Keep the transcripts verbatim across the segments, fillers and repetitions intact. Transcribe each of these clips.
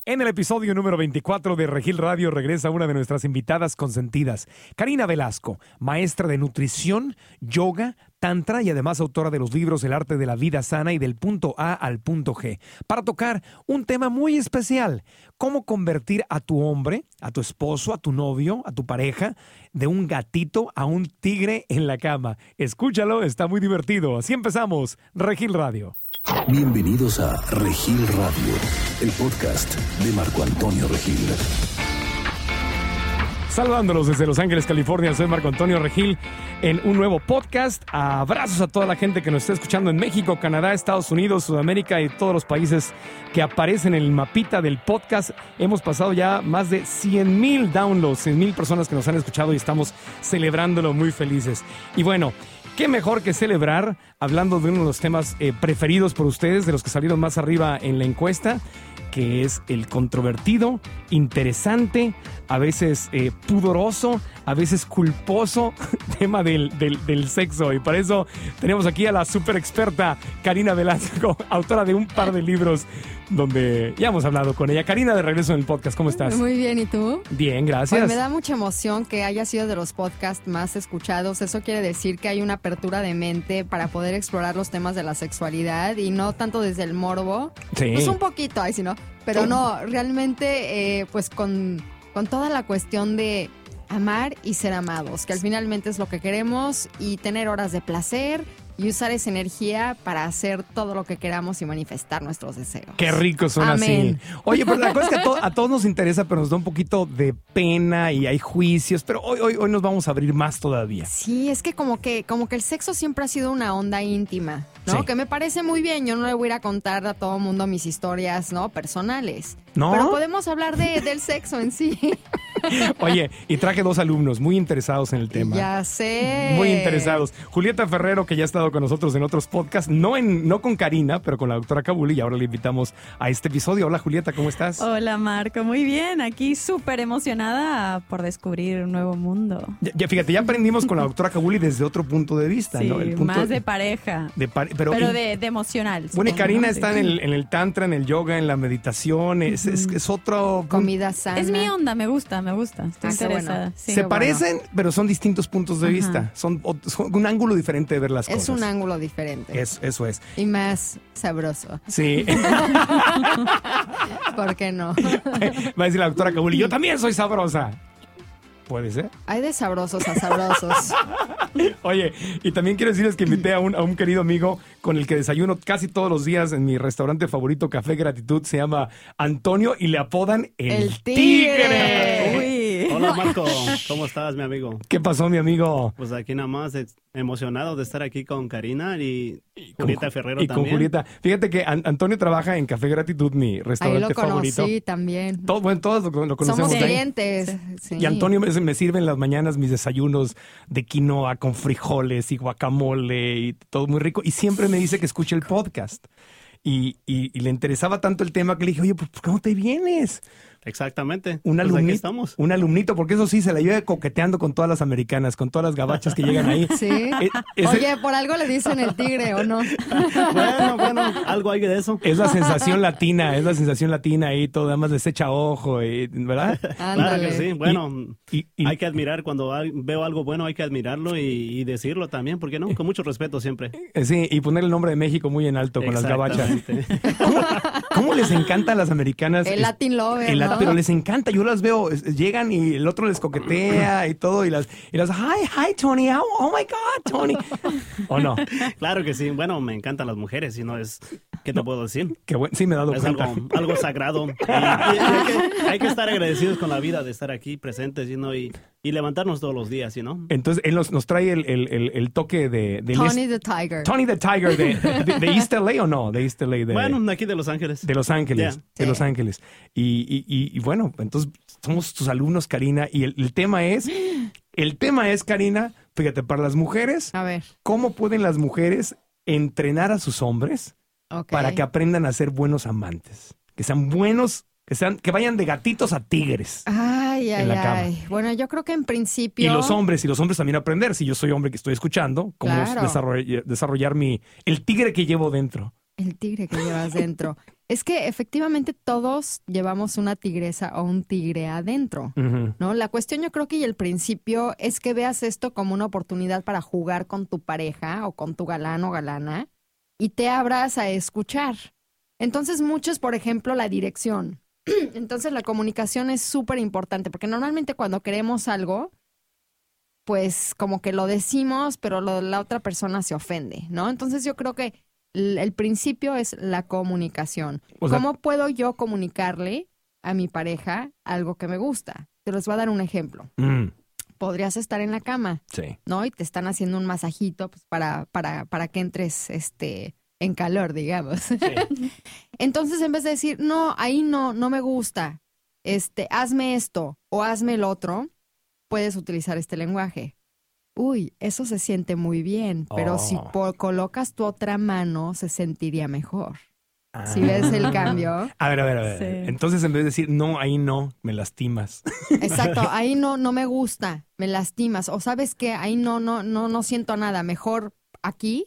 En el episodio número veinticuatro de Regil Radio regresa una de nuestras invitadas consentidas, Karina Velasco, maestra de nutrición, yoga, tantra y además autora de los libros El arte de la vida sana y Del punto A al punto G, para tocar un tema muy especial: cómo convertir a tu hombre, a tu esposo, a tu novio, a tu pareja, de un gatito a un tigre en la cama. Escúchalo, está muy divertido. Así empezamos, Regil Radio. Bienvenidos a Regil Radio, el podcast de Marco Antonio Regil. Saludándolos desde Los Ángeles, California, soy Marco Antonio Regil en un nuevo podcast. Abrazos a toda la gente que nos está escuchando en México, Canadá, Estados Unidos, Sudamérica y todos los países que aparecen en el mapita del podcast. Hemos pasado ya más de cien mil downloads, cien mil personas que nos han escuchado y estamos celebrándolo muy felices. Y bueno, qué mejor que celebrar hablando de uno de los temas eh, preferidos por ustedes, de los que salieron más arriba en la encuesta, que es el controvertido, interesante, a veces eh, pudoroso, a veces culposo tema del, del, del sexo. Y para eso tenemos aquí a la super experta Karina Velasco, autora de un par de libros donde ya hemos hablado con ella. Karina, de regreso en el podcast, ¿cómo estás? Muy bien, ¿y tú? Bien, gracias. Pues me da mucha emoción que haya sido de los podcasts más escuchados. Eso quiere decir que hay una apertura de mente para poder explorar los temas de la sexualidad y no tanto desde el morbo. Sí. Pues un poquito, ay, si no. Pero no, realmente, eh, pues con, con toda la cuestión de amar y ser amados, que al finalmente es lo que queremos, y tener horas de placer y usar esa energía para hacer todo lo que queramos y manifestar nuestros deseos. Qué rico suena. Amén. Así. Oye, pero la cosa es que a, to- a todos nos interesa, pero nos da un poquito de pena y hay juicios, pero hoy, hoy, hoy nos vamos a abrir más todavía. Sí, es que como que como que el sexo siempre ha sido una onda íntima, ¿no? Sí. Que me parece muy bien. Yo no le voy a ir a contar a todo el mundo mis historias, ¿no? Personales. ¿No? Pero podemos hablar de, del sexo en sí. Oye, y traje dos alumnos muy interesados en el tema. Ya sé. Muy interesados. Julieta Ferrero, que ya ha estado con nosotros en otros podcasts, no en no con Karina, pero con la doctora Kabuli, y ahora le invitamos a este episodio. Hola, Julieta, ¿cómo estás? Hola, Marco, muy bien. Aquí súper emocionada por descubrir un nuevo mundo. Ya, ya, fíjate, ya aprendimos con la doctora Kabuli desde otro punto de vista, Sí, ¿no? El punto más de pareja, de pare- pero pero y- de, de emocional. Bueno, y supongo, Karina ¿no? está en el, en el tantra, en el yoga, en la meditación. Es, es, es otro... Comida sana. Es mi onda, me gusta, me gusta. Estoy Ah, qué interesada. bueno. Sí. Se Qué parecen, pero son distintos puntos de Ajá. vista. Son, o- son un ángulo diferente de ver las Es cosas. un ángulo diferente. Es, eso es. Y más sabroso. Sí. ¿Por qué no? Va a decir la doctora Kabuli, yo también soy sabrosa. Puede ser. Hay de sabrosos a sabrosos. Oye, y también quiero decirles que invité a un, a un querido amigo con el que desayuno casi todos los días en mi restaurante favorito, Café Gratitud. Se llama Antonio y le apodan El, El Tigre. Uy. Hola Marco, ¿cómo estás, mi amigo? ¿Qué pasó, mi amigo? Pues aquí nada más eh, emocionado de estar aquí con Karina y, y Con Julieta Ju- Ferrero y con también. Julieta. Fíjate que An- Antonio trabaja en Café Gratitud, mi Ahí restaurante lo conocí favorito. también. Todo, bueno, todos lo, lo conocemos Somos de ahí. clientes. Sí. Y Antonio me, me sirve en las mañanas mis desayunos de quinoa con frijoles y guacamole y todo muy rico. Y siempre me dice que escuche el podcast. Y, y, y le interesaba tanto el tema que le dije, oye, pues ¿por qué no te vienes? Exactamente. Un Pues aquí alumnito, estamos. un alumnito, porque eso sí, se la lleva coqueteando con todas las americanas, con todas las gabachas que llegan ahí. Sí. Eh, ese- Oye, por algo le dicen el tigre, ¿o no? Bueno, bueno, algo hay de eso. Es la sensación latina, es la sensación latina ahí, todo, además les echa ojo, y- ¿verdad? Claro Ándale. que sí. Bueno, Y, y- hay que admirar cuando al- veo algo bueno, hay que admirarlo y, y decirlo también, ¿por qué no? Con mucho respeto siempre. eh, sí, y poner el nombre de México muy en alto con las gabachas. Exactamente. ¿Cómo, cómo les encanta a las americanas? El Es- Latin Lover, el lat- ¿no? Pero les encanta, yo las veo, es- llegan y el otro les coquetea y todo, y las, y las, hi, hi, Tony, oh, oh my God, Tony. ¿O no? Claro que sí. Bueno, me encantan las mujeres, si no es, ¿qué te puedo decir? Qué bueno, sí me he dado Es cuenta. algo, algo sagrado. Y, y- y hay, que, hay que estar agradecidos con la vida de estar aquí presentes, ¿sí, no? y, y levantarnos todos los días, ¿sí, no? Entonces, él nos, nos trae el, el, el, el toque de... de Tony the Tiger. Tony the Tiger de, de, de East L A, ¿o no? De East L A. De, Bueno, de aquí de Los Ángeles. de Los Ángeles. Yeah. De Sí. Los Ángeles. Y, y, y, y bueno, entonces somos tus alumnos, Karina, y el, el tema es... El tema es, Karina, fíjate, para las mujeres, A ver, ¿cómo pueden las mujeres entrenar a sus hombres ok. para que aprendan a ser buenos amantes? Que sean buenos, que sean, que vayan de gatitos a tigres. Ay, en ay, la cama. ay. Bueno, yo creo que en principio... Y los hombres, y los hombres también aprender. Si yo soy hombre que estoy escuchando, cómo Claro. desarroll- desarrollar mi, el tigre que llevo dentro. El tigre que llevas dentro. Es que efectivamente todos llevamos una tigresa o un tigre adentro, Ujú. ¿no? La cuestión yo creo que y el principio es que veas esto como una oportunidad para jugar con tu pareja o con tu galán o galana y te abras a escuchar. Entonces muchos, por ejemplo, la dirección. Entonces la comunicación es súper importante porque normalmente cuando queremos algo, pues como que lo decimos, pero lo- la otra persona se ofende, ¿no? Entonces yo creo que el, el principio es la comunicación. O sea- ¿Cómo puedo yo comunicarle a mi pareja algo que me gusta? Te les voy a dar un ejemplo. Mm, Podrías estar en la cama, sí. ¿no? Y te están haciendo un masajito pues, para, para, para que entres este, en calor, digamos. Entonces, en vez de decir, no, ahí no, no me gusta, este, hazme esto o hazme el otro, puedes utilizar este lenguaje. Uy, eso se siente muy bien, pero Oh. si po- colocas tu otra mano, se sentiría mejor. Ah. Si ves el cambio. A ver, a ver, a ver. Sí. Entonces, en vez de decir, no, ahí no, me lastimas. Exacto, ahí no, no me gusta, me lastimas. O sabes qué, ahí no, no, no, no siento nada. Mejor aquí,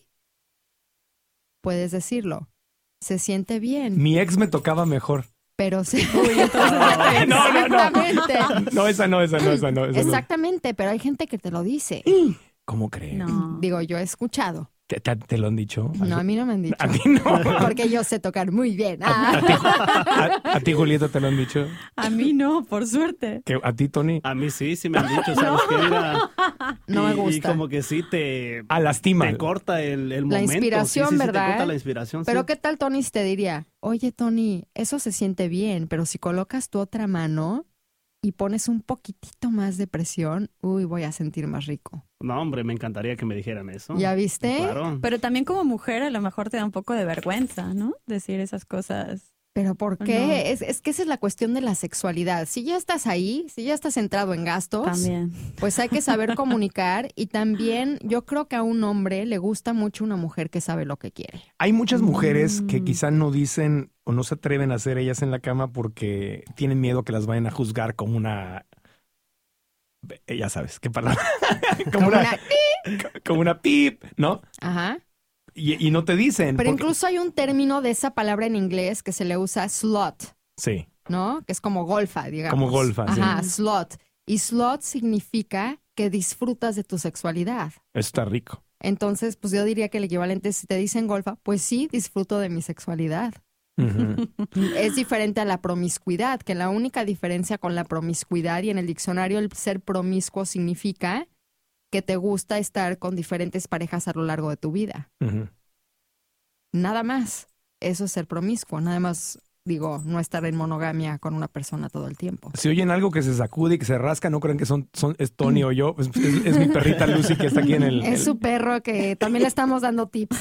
puedes decirlo. Se siente bien, Mi ex me tocaba mejor. pero sí. No, no, no. Exactamente. No, esa no, esa no, esa no. Esa no. Exactamente, pero hay gente que te lo dice. ¿Cómo crees? No. Digo, yo he escuchado. ¿Te, te- te lo han dicho? No, a mí no me han dicho. A ti no. Porque yo sé tocar muy bien. ¿A Ah. ti, a, a ti, Julieta, te lo han dicho? A mí no, por suerte. ¿Que ¿A ti, Tony? A mí sí, sí me han dicho, ¿sabes qué? Mira, No me y- gusta. Y como que sí te, Ah, lastima. te corta el, el La momento. inspiración, Sí, sí, sí, ¿verdad? te corta la inspiración, Pero sí. ¿qué tal Tony si te diría, oye Tony, eso se siente bien, pero si colocas tu otra mano y pones un poquitito más de presión, uy, voy a sentir más rico. No, hombre, me encantaría que me dijeran eso. ¿Ya viste? Claro. Pero también como mujer a lo mejor te da un poco de vergüenza, ¿no? Decir esas cosas. ¿Pero por qué? No. Es, es que esa es la cuestión de la sexualidad. Si ya estás ahí, si ya estás centrado en gastos, También. pues hay que saber comunicar y también yo creo que a un hombre le gusta mucho una mujer que sabe lo que quiere. Hay muchas mujeres que Mm. quizá no dicen o no se atreven a hacer ellas en la cama porque tienen miedo que las vayan a juzgar como una... eh, Ya sabes, ¿qué palabra? como, Como una, una- como una pip, ¿no? Ajá. Y, y no te dicen. Pero porque- incluso hay un término de esa palabra en inglés que se le usa slot, Sí, ¿no? Que es como golfa, digamos. Como golfa, sí. Ajá, slot. Y slot significa que disfrutas de tu sexualidad. eso está rico. Entonces, pues yo diría que el equivalente, si te dicen golfa, pues sí, disfruto de mi sexualidad. Ujú. Es diferente a la promiscuidad, que la única diferencia con la promiscuidad, y en el diccionario el ser promiscuo significa que te gusta estar con diferentes parejas a lo largo de tu vida. Ujú. Nada más. Eso es ser promiscuo, nada más, digo, no estar en monogamia con una persona todo el tiempo. Si oyen algo que se sacude y que se rasca, no crean que son, son es Tony o yo. Es, es- es mi perrita Lucy que está aquí en el... Es el- su perro que también le estamos dando tips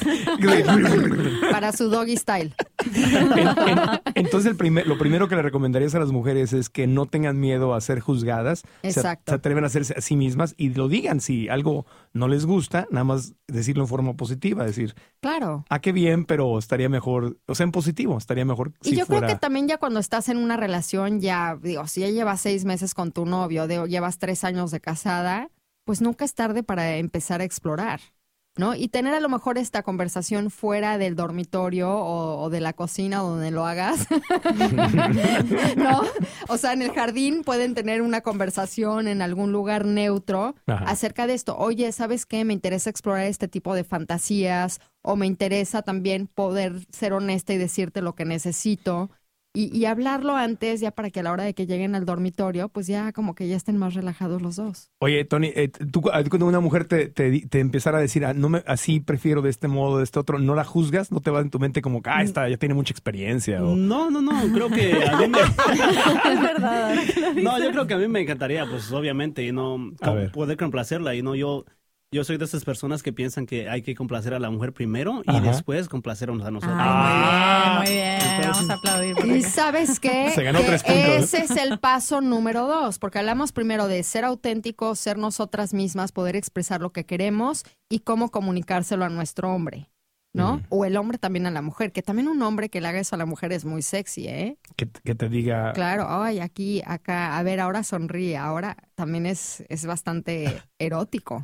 para su doggy style. En- en- entonces, el primer, lo primero que le recomendarías a las mujeres es que no tengan miedo a ser juzgadas. Se- Exacto. Se, atreven a hacerse a sí mismas y lo digan. Si algo no les gusta, nada más decirlo en forma positiva. Decir, Claro. ah, qué bien, pero estaría mejor, o sea, en positivo, estaría mejor Y si yo fuera... creo que también ya cuando estás en una relación, ya, digo, si ya llevas seis meses con tu novio, de, llevas tres años de casada, pues nunca es tarde para empezar a explorar, ¿no? Y tener a lo mejor esta conversación fuera del dormitorio o, o de la cocina o donde lo hagas, ¿no? O sea, en el jardín pueden tener una conversación en algún lugar neutro Ajá. acerca de esto. Oye, ¿sabes qué? Me interesa explorar este tipo de fantasías o me interesa también poder ser honesta y decirte lo que necesito. Y, y hablarlo antes, ya para que a la hora de que lleguen al dormitorio, pues ya como que ya estén más relajados los dos. Oye, Tony, eh, tú ah, cuando una mujer te, te, di- te empezara a decir, ah, no me, así prefiero de este modo, de este otro, ¿no la juzgas? ¿No te va en tu mente como, ah, esta ya tiene mucha experiencia? O... No, no, no, creo que a mí me... Es verdad. ahora que lo No, dices. yo creo que a mí me encantaría, pues obviamente, y no A ver. poder complacerla. Y no, yo, yo soy de esas personas que piensan que hay que complacer a la mujer primero y Ajá. después complacernos a nosotros. Ah. Ay, muy bien, muy bien. Vamos a aplaudir. por Y acá. sabes qué? Se ganó Que tres puntos. ese es el paso número dos, porque hablamos primero de ser auténticos, ser nosotras mismas, poder expresar lo que queremos y cómo comunicárselo a nuestro hombre, ¿no? Ujú. O el hombre también a la mujer, que también un hombre que le haga eso a la mujer es muy sexy, ¿eh? Que, que te diga, Claro, ay, aquí, acá, a ver, ahora sonríe, ahora también es, es bastante erótico.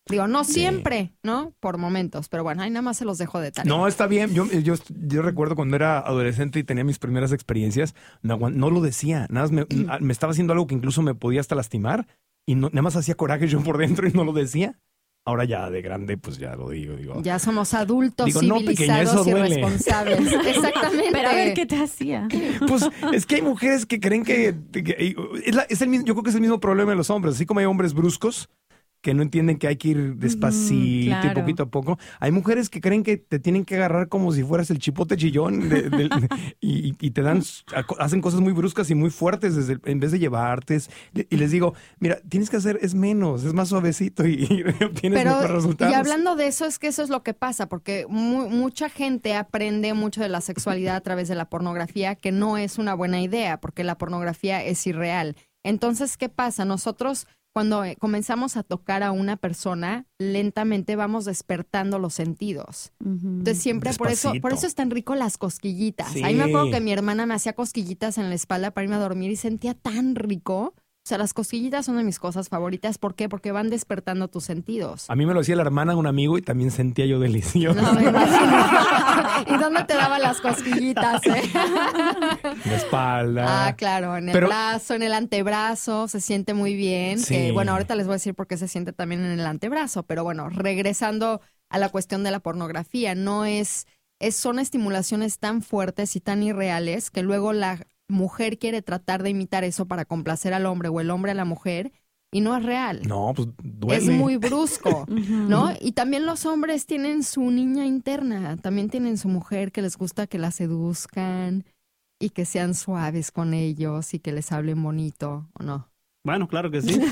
Digo, no siempre, ¿no? Por momentos, pero bueno, ahí nada más se los dejo de tarea. No, está bien. Yo, yo, yo recuerdo cuando era adolescente y tenía mis primeras experiencias, no, no lo decía. Nada más me, me estaba haciendo algo que incluso me podía hasta lastimar y no, nada más hacía coraje yo por dentro y no lo decía. Ahora ya de grande, pues ya lo digo. digo ya somos adultos, digo, no, civilizados pequeña, y responsables. Exactamente. Pero a ver, ¿qué te hacía? Pues es que hay mujeres que creen que... que es la, es el mismo, yo creo que es el mismo problema de los hombres. Así como hay hombres bruscos que no entienden que hay que ir despacito mm, claro. y poquito a poco. Hay mujeres que creen que te tienen que agarrar como si fueras el chipote chillón de, de, de, y, y te dan, hacen cosas muy bruscas y muy fuertes desde el, en vez de llevarte. Y les digo, mira, tienes que hacer, es menos, es más suavecito y, y obtienes Pero, mejores resultados. Y hablando de eso, es que eso es lo que pasa, porque mu mucha gente aprende mucho de la sexualidad a través de la pornografía, que no es una buena idea, porque la pornografía es irreal. Entonces, ¿qué pasa? Nosotros... Cuando comenzamos a tocar a una persona, lentamente vamos despertando los sentidos. Uh-huh. Entonces siempre, por eso, por eso es tan rico las cosquillitas. Sí. Ahí me acuerdo que mi hermana me hacía cosquillitas en la espalda para irme a dormir y sentía tan rico. O sea, las cosquillitas son de mis cosas favoritas. ¿Por qué? Porque van despertando tus sentidos. A mí me lo hacía la hermana de un amigo y también sentía yo delicioso. No, me imagino. ¿Y dónde te daban las cosquillitas, eh? En la espalda. Ah, claro, en el Pero... brazo, en el antebrazo, se siente muy bien. Sí. Eh, bueno, ahorita les voy a decir por qué se siente también en el antebrazo. Pero bueno, regresando a la cuestión de la pornografía, no es, es son estimulaciones tan fuertes y tan irreales que luego la mujer quiere tratar de imitar eso para complacer al hombre o el hombre a la mujer y no es real. No, pues duele. Es muy brusco, ¿no? Y también los hombres tienen su niña interna, también tienen su mujer que les gusta que la seduzcan y que sean suaves con ellos y que les hablen bonito, ¿o no? Bueno, claro que sí.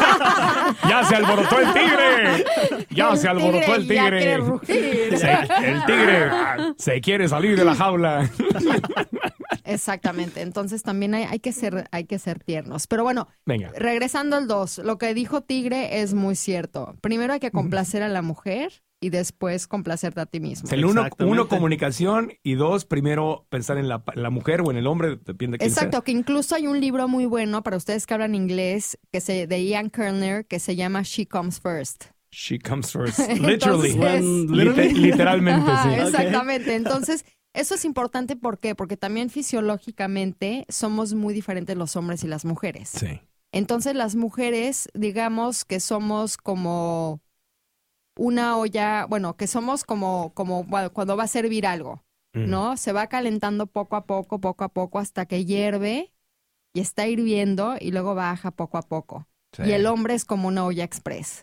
¡Ya se alborotó el tigre! ¡Ya el se alborotó el tigre! tigre! Ya rugir. Se, el tigre se quiere salir de la jaula. Exactamente. Entonces también hay, hay, que ser, hay que ser tiernos. Pero bueno, Venga. regresando al dos, lo que dijo Tigre es muy cierto. Primero hay que complacer a la mujer y después complacerte a ti mismo. El uno, uno, comunicación y dos, primero pensar en la, la mujer o en el hombre, depende de quién Exacto, sea. que incluso hay un libro muy bueno para ustedes que hablan inglés que se, de Ian Kerner que se llama She Comes First. She comes first. Literally. Entonces, Liter- literalmente, Ajá, sí. Exactamente. Entonces, eso es importante. ¿Por qué? Porque también fisiológicamente somos muy diferentes los hombres y las mujeres. Sí. Entonces, las mujeres, digamos que somos como una olla, bueno, que somos como, como bueno, cuando va a servir algo, ¿no? Mm. Se va calentando poco a poco, poco a poco, hasta que hierve y está hirviendo y luego baja poco a poco. Sí. Y el hombre es como una olla express.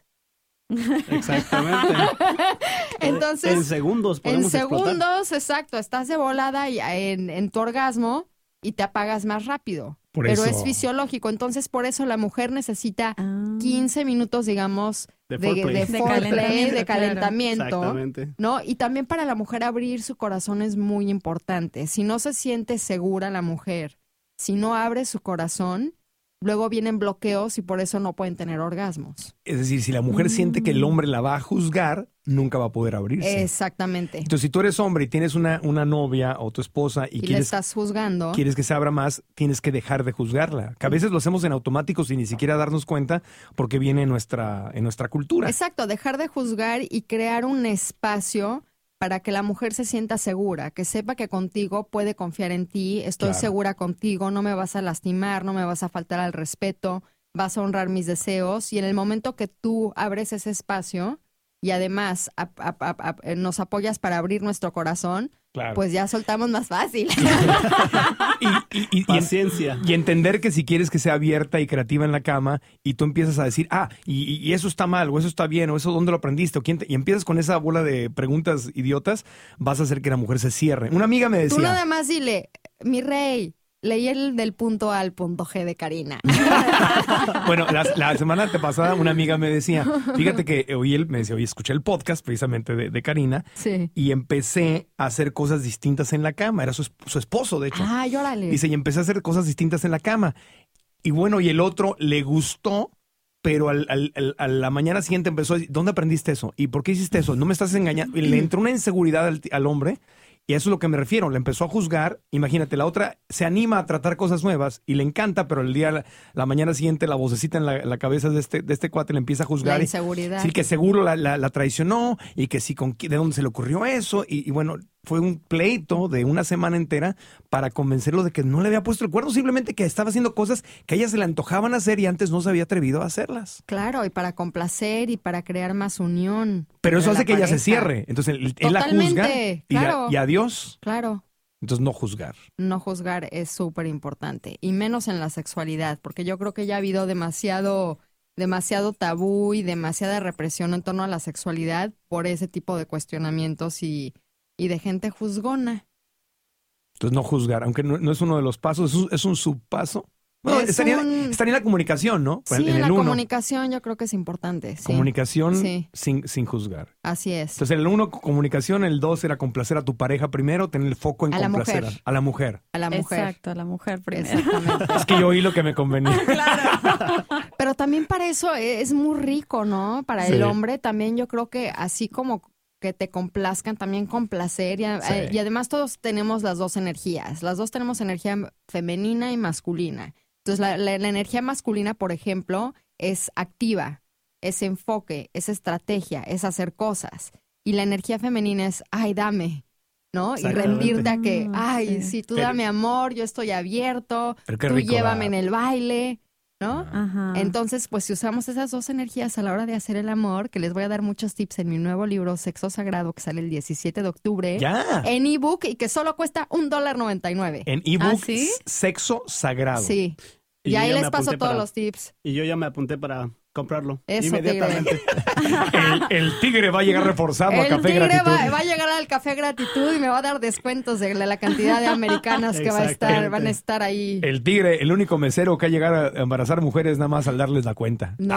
Exactamente. Entonces, en segundos podemos En segundos, explotar. exacto, estás de volada y en, en tu orgasmo y te apagas más rápido. Por Pero eso. es fisiológico, entonces por eso la mujer necesita ah. quince minutos, digamos, de de, foreplay, de, de foreplay, calentamiento, de calentamiento, Exactamente. ¿no? Y también para la mujer abrir su corazón es muy importante. Si no se siente segura la mujer, si no abre su corazón, luego vienen bloqueos y por eso no pueden tener orgasmos. Es decir, si la mujer mm. siente que el hombre la va a juzgar, nunca va a poder abrirse. Exactamente. Entonces, si tú eres hombre y tienes una, una novia o tu esposa y, y quieres, le estás juzgando, quieres que se abra más, tienes que dejar de juzgarla. Que a veces lo hacemos en automático sin ni siquiera darnos cuenta porque viene en nuestra, en nuestra cultura. Exacto, dejar de juzgar y crear un espacio para que la mujer se sienta segura, que sepa que contigo puede confiar en ti, estoy Claro. segura contigo, no me vas a lastimar, no me vas a faltar al respeto, vas a honrar mis deseos y en el momento que tú abres ese espacio y además a, a, a, a, nos apoyas para abrir nuestro corazón, Claro. pues ya soltamos más fácil. y, y, y, y, Paciencia. y entender que si quieres que sea abierta y creativa en la cama y tú empiezas a decir, ah, y, y eso está mal, o eso está bien, o eso dónde lo aprendiste, o quién te... y empiezas con esa bola de preguntas idiotas, vas a hacer que la mujer se cierre. Una amiga me decía... Tú nada más dile, mi rey, leí el del punto A al punto G de Karina. Bueno, la, la semana pasada una amiga me decía, fíjate que hoy él me decía, oye, escuché el podcast precisamente de, de Karina Sí. y empecé a hacer cosas distintas en la cama. Era su, su esposo, de hecho. Ay, órale. Dice, y empecé a hacer cosas distintas en la cama. Y bueno, y el otro le gustó, pero al, al, al, a la mañana siguiente empezó a decir, ¿dónde aprendiste eso? ¿Y por qué hiciste eso? No me estás engañando. Y le entró una inseguridad al, al hombre Y a eso es lo que me refiero, la empezó a juzgar. Imagínate, la otra se anima a tratar cosas nuevas y le encanta, pero el día, la, la mañana siguiente, la vocecita en la, la cabeza de este, de este cuate le empieza a juzgar. La inseguridad. Sí, que seguro la, la, la traicionó y que sí, con, qui- de dónde se le ocurrió eso. Y, y bueno, fue un pleito de una semana entera para convencerlo de que no le había puesto el cuerno, simplemente que estaba haciendo cosas que a ella se le antojaban hacer y antes no se había atrevido a hacerlas. Claro, y para complacer y para crear más unión. Pero eso entre hace la que ella se pareja. cierre. Entonces él, él la Totalmente, juzga y, claro. a- y adiós. Claro. Entonces no juzgar. No juzgar es súper importante, y menos en la sexualidad, porque yo creo que ya ha habido demasiado, demasiado tabú y demasiada represión en torno a la sexualidad por ese tipo de cuestionamientos y, y de gente juzgona. Entonces no juzgar, aunque no, no es uno de los pasos, es un, es un subpaso. Bueno, Es estaría, un- estaría en la comunicación, ¿no? Sí, en la el uno. comunicación yo creo que es importante. Sí, Comunicación Sí. sin, sin juzgar. así es. Entonces el uno, comunicación, el dos era complacer a tu pareja primero, tener el foco en A la complacer mujer. a, a la mujer. A la mujer. Exacto, a la mujer primero. Exactamente. Es que yo oí lo que me convenía. Pero también para eso es muy rico, ¿no? Para Sí. el hombre también yo creo que así como que te complazcan, también complacer. Y, a- Sí. eh, y además todos tenemos las dos energías. Las dos tenemos energía femenina y masculina. Entonces la, la- la energía masculina, por ejemplo, es activa, es enfoque, es estrategia, es hacer cosas. Y la energía femenina es, ay, dame, ¿no? Y Exactamente. rendirte a que, Mm, ay, sí. sí, tú Pero- dame amor, yo estoy abierto, Pero qué tú rico llévame dar. en el baile, ¿no? Ajá. Entonces, pues si usamos esas dos energías a la hora de hacer el amor, que les voy a dar muchos tips en mi nuevo libro Sexo Sagrado, que sale el diecisiete de octubre, Ya. en ebook y que solo cuesta un dólar noventa y nueve. En ebook, ¿Ah, sí? Sexo Sagrado. Sí. Y Y, yo ahí ya me les paso apunté todos para- los tips. Y yo ya me apunté para comprarlo. Eso, inmediatamente. El, el tigre va a llegar reforzado a El Café tigre Gratitud. va, va a llegar al Café Gratitud y me va a dar descuentos de la, la cantidad de americanas que va a estar, Exactamente. van a estar ahí. El tigre, el único mesero que ha llegado a embarazar mujeres nada más al darles la cuenta. No.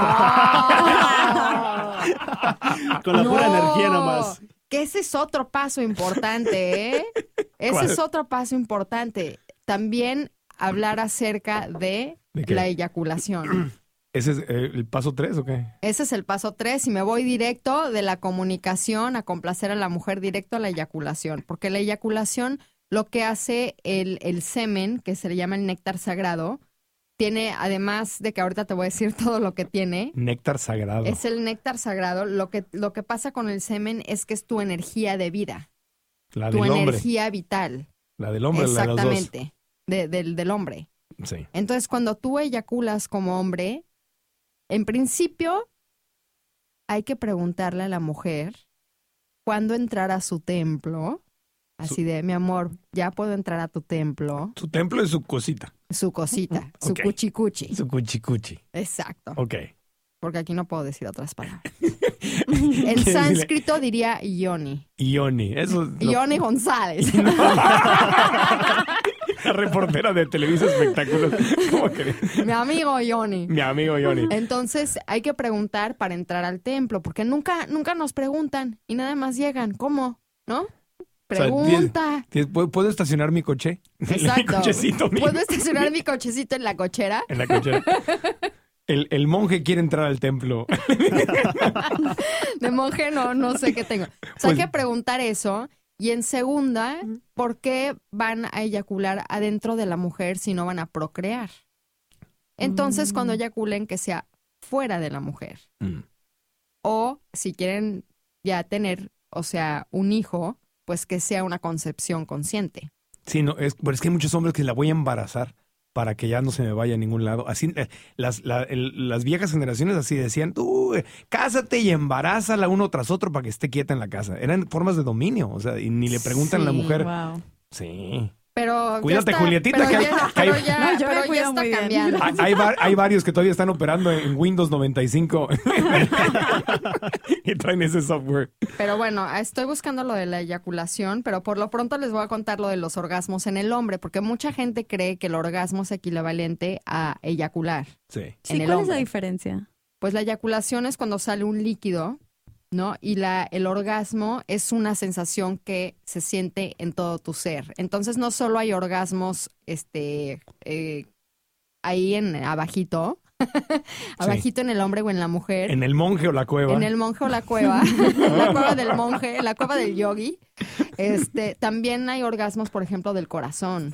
Con la pura No, energía nomás. Que ese es otro paso importante, ¿eh? Ese ¿Cuál? es otro paso importante. También hablar acerca de, ¿De qué? la eyaculación. ¿Ese es eh, el paso tres o qué? Ese es el paso tres y me voy directo de la comunicación a complacer a la mujer directo a la eyaculación. Porque la eyaculación, lo que hace el, el semen, que se le llama el néctar sagrado, tiene, además de que ahorita te voy a decir todo lo que tiene, Néctar sagrado. es el néctar sagrado. Lo que, lo que pasa con el semen es que es tu energía de vida, La tu del hombre. energía vital. La del hombre, la de los dos. Exactamente, de- del, del hombre. Sí. Entonces, cuando tú eyaculas como hombre, en principio hay que preguntarle a la mujer cuándo entrar a su templo. Así de, mi amor, ya puedo entrar a tu templo. Su templo es su cosita. Su cosita, su Ok. cuchi cuchi. Su cuchicuchi. Exacto. Ok. Porque aquí no puedo decir otras palabras. En sánscrito diría Ioni. Ioni. Eso es lo- Ioni González. la reportera de Televisa Espectáculos. ¿Cómo que? Mi amigo Ioni. Mi amigo Ioni. Entonces hay que preguntar para entrar al templo, porque nunca, nunca nos preguntan y nada más llegan. ¿Cómo? ¿No? sea, Pregunta. ¿Tienes- ¿Puedo, puedo estacionar mi coche? Mi Exacto. cochecito mío. ¿Puedo estacionar mi cochecito en la cochera? En la cochera. El, el monje quiere entrar al templo. De monje no, no sé qué tengo. O sea, hay Pues- que preguntar eso. Y en segunda, ¿por qué van a eyacular adentro de la mujer si no van a procrear? Entonces, cuando eyaculen, que sea fuera de la mujer. Mm. O si quieren ya tener, o sea, un hijo, pues que sea una concepción consciente. Sí, no, es, pero es que hay muchos hombres que la voy a embarazar para que ya no se me vaya a ningún lado. Así, eh, las, la- el- las viejas generaciones así decían, tú eh, cásate y embarázala uno tras otro para que esté quieta en la casa. Eran formas de dominio, o sea, y ni le preguntan a la Sí, mujer. Wow. Sí. Pero Cuídate, ya está, Julietita, pero que hay- ya, que hay- pero ya, No, yo me pero ya cuido está muy bien. cambiando. Hay, hay, var- hay varios que todavía están operando en Windows noventa y cinco y traen ese software. Pero bueno, estoy buscando lo de la eyaculación, pero por lo pronto les voy a contar lo de los orgasmos en el hombre, porque mucha gente cree que el orgasmo es equivalente a eyacular. Sí. Sí, En el ¿cuál es hombre. la diferencia? Pues la eyaculación es cuando sale un líquido, ¿no? Y la, el orgasmo es una sensación que se siente en todo tu ser. Entonces no solo hay orgasmos este, eh, ahí en abajito, Abajito en el hombre o en la mujer. En el monje o la cueva. En el monje o la cueva. La cueva del monje, la cueva del yogi. Este, también hay orgasmos, por ejemplo, del corazón.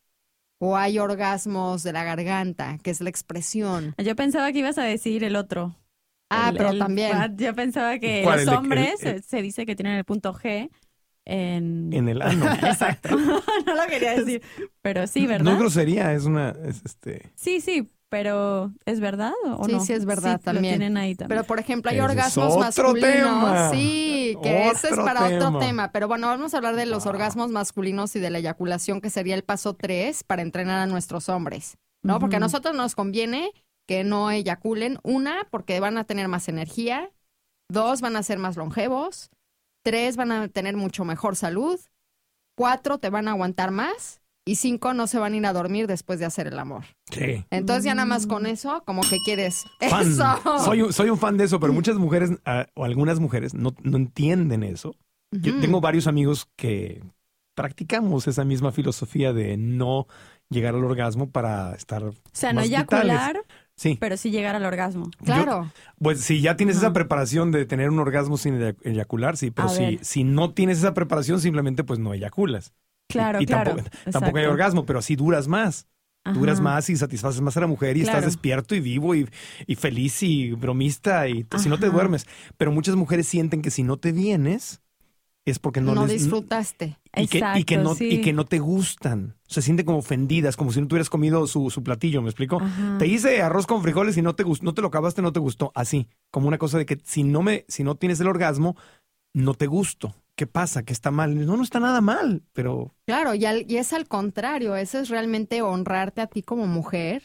O hay orgasmos de la garganta, que es la expresión. Yo pensaba que ibas a decir el otro. Ah, El- pero el- también. Yo pensaba que ¿Cuál? los El de- hombres el- el- se, se dice que tienen el punto G en... En el ano. Exacto. No lo quería decir. Pero sí, ¿verdad? No es grosería, es una... Es este... Sí, sí, pero ¿es verdad o Sí, no? sí es verdad Lo también. tienen ahí también. Pero, por ejemplo, hay Ese es orgasmos otro masculinos. tema. Sí, que ese es Otro para tema. otro tema. Pero bueno, vamos a hablar de los orgasmos masculinos y de la eyaculación, que sería el paso tres para entrenar a nuestros hombres, ¿no? Porque a Ujú. nosotros nos conviene que no eyaculen. Una, porque van a tener más energía. Dos, van a ser más longevos. Tres, van a tener mucho mejor salud. Cuatro, te van a aguantar más. Y cinco, no se van a ir a dormir después de hacer el amor. Sí. Entonces ya nada más con eso, como que quieres... Fan. ¡Eso! Soy, un- soy un fan de eso, pero muchas mujeres, ah, o algunas mujeres, no, no entienden eso. Yo Ujú. tengo varios amigos que practicamos esa misma filosofía de no llegar al orgasmo para estar... O sea, no más eyacular, vitales. Sí. pero sí llegar al orgasmo. Claro. Pues si ya tienes Ajá. esa preparación de tener un orgasmo sin eya- eyacular, sí, pero A si, ver. si no tienes esa preparación, simplemente pues no eyaculas. Claro, y, y claro. tampoco, tampoco hay Exacto. orgasmo, pero así duras más. Ajá. Duras más y satisfaces más a la mujer y estás Claro. despierto y vivo y, y feliz y bromista y t- si no te Ajá. duermes. Pero muchas mujeres sienten que si no te vienes es porque no, No, les... disfrutaste. Y que, y, que Exacto, no, sí. y que no te gustan. Se sienten como ofendidas, como si no tuvieras comido su, su platillo, ¿me explico? Ajá. Te hice arroz con frijoles y no te gustó, no te lo acabaste, no te gustó. Así, como una cosa de que si no me, si no tienes el orgasmo, no te gusto. ¿Qué pasa? ¿Qué está mal? No, no está nada mal, pero Claro, y, al- y es al contrario, eso es realmente honrarte a ti como mujer.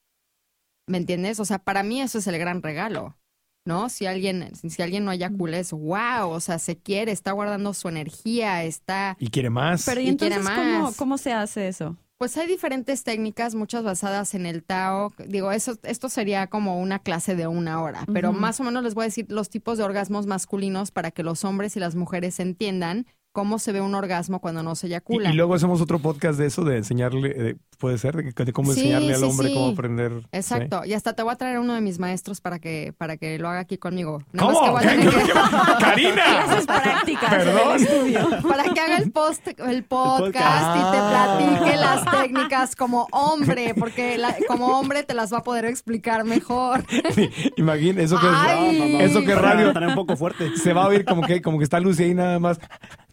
¿Me entiendes? O sea, para mí eso es el gran regalo, ¿no? Si alguien, si alguien no eyacula, es wow, o sea, se quiere, está guardando su energía, está... y quiere más. Pero ¿y y quiere entonces ¿cómo, más. cómo se hace eso? Pues hay diferentes técnicas, muchas basadas en el Tao. Digo, eso, esto sería como una clase de una hora, pero Ujú. más o menos les voy a decir los tipos de orgasmos masculinos para que los hombres y las mujeres entiendan cómo se ve un orgasmo cuando no se Y, eyacula. y luego hacemos otro podcast de eso, de enseñarle, eh, puede ser, de, de cómo Sí, enseñarle al sí, hombre sí. cómo aprender. Exacto, y hasta te voy a traer a uno de mis maestros para que, para que lo haga aquí conmigo. Nada ¿Cómo? más que voy a tener que- ¡Karina! Clases prácticas en el Perdón. estudio. para que haga el post, el podcast podcast. y te Ah. platique las técnicas como hombre, porque la- como hombre te las va a poder explicar mejor. Imagina, eso que Ay. es, eso que es radio Estará un poco fuerte. se va a oír como que, como que está Lucy ahí nada más.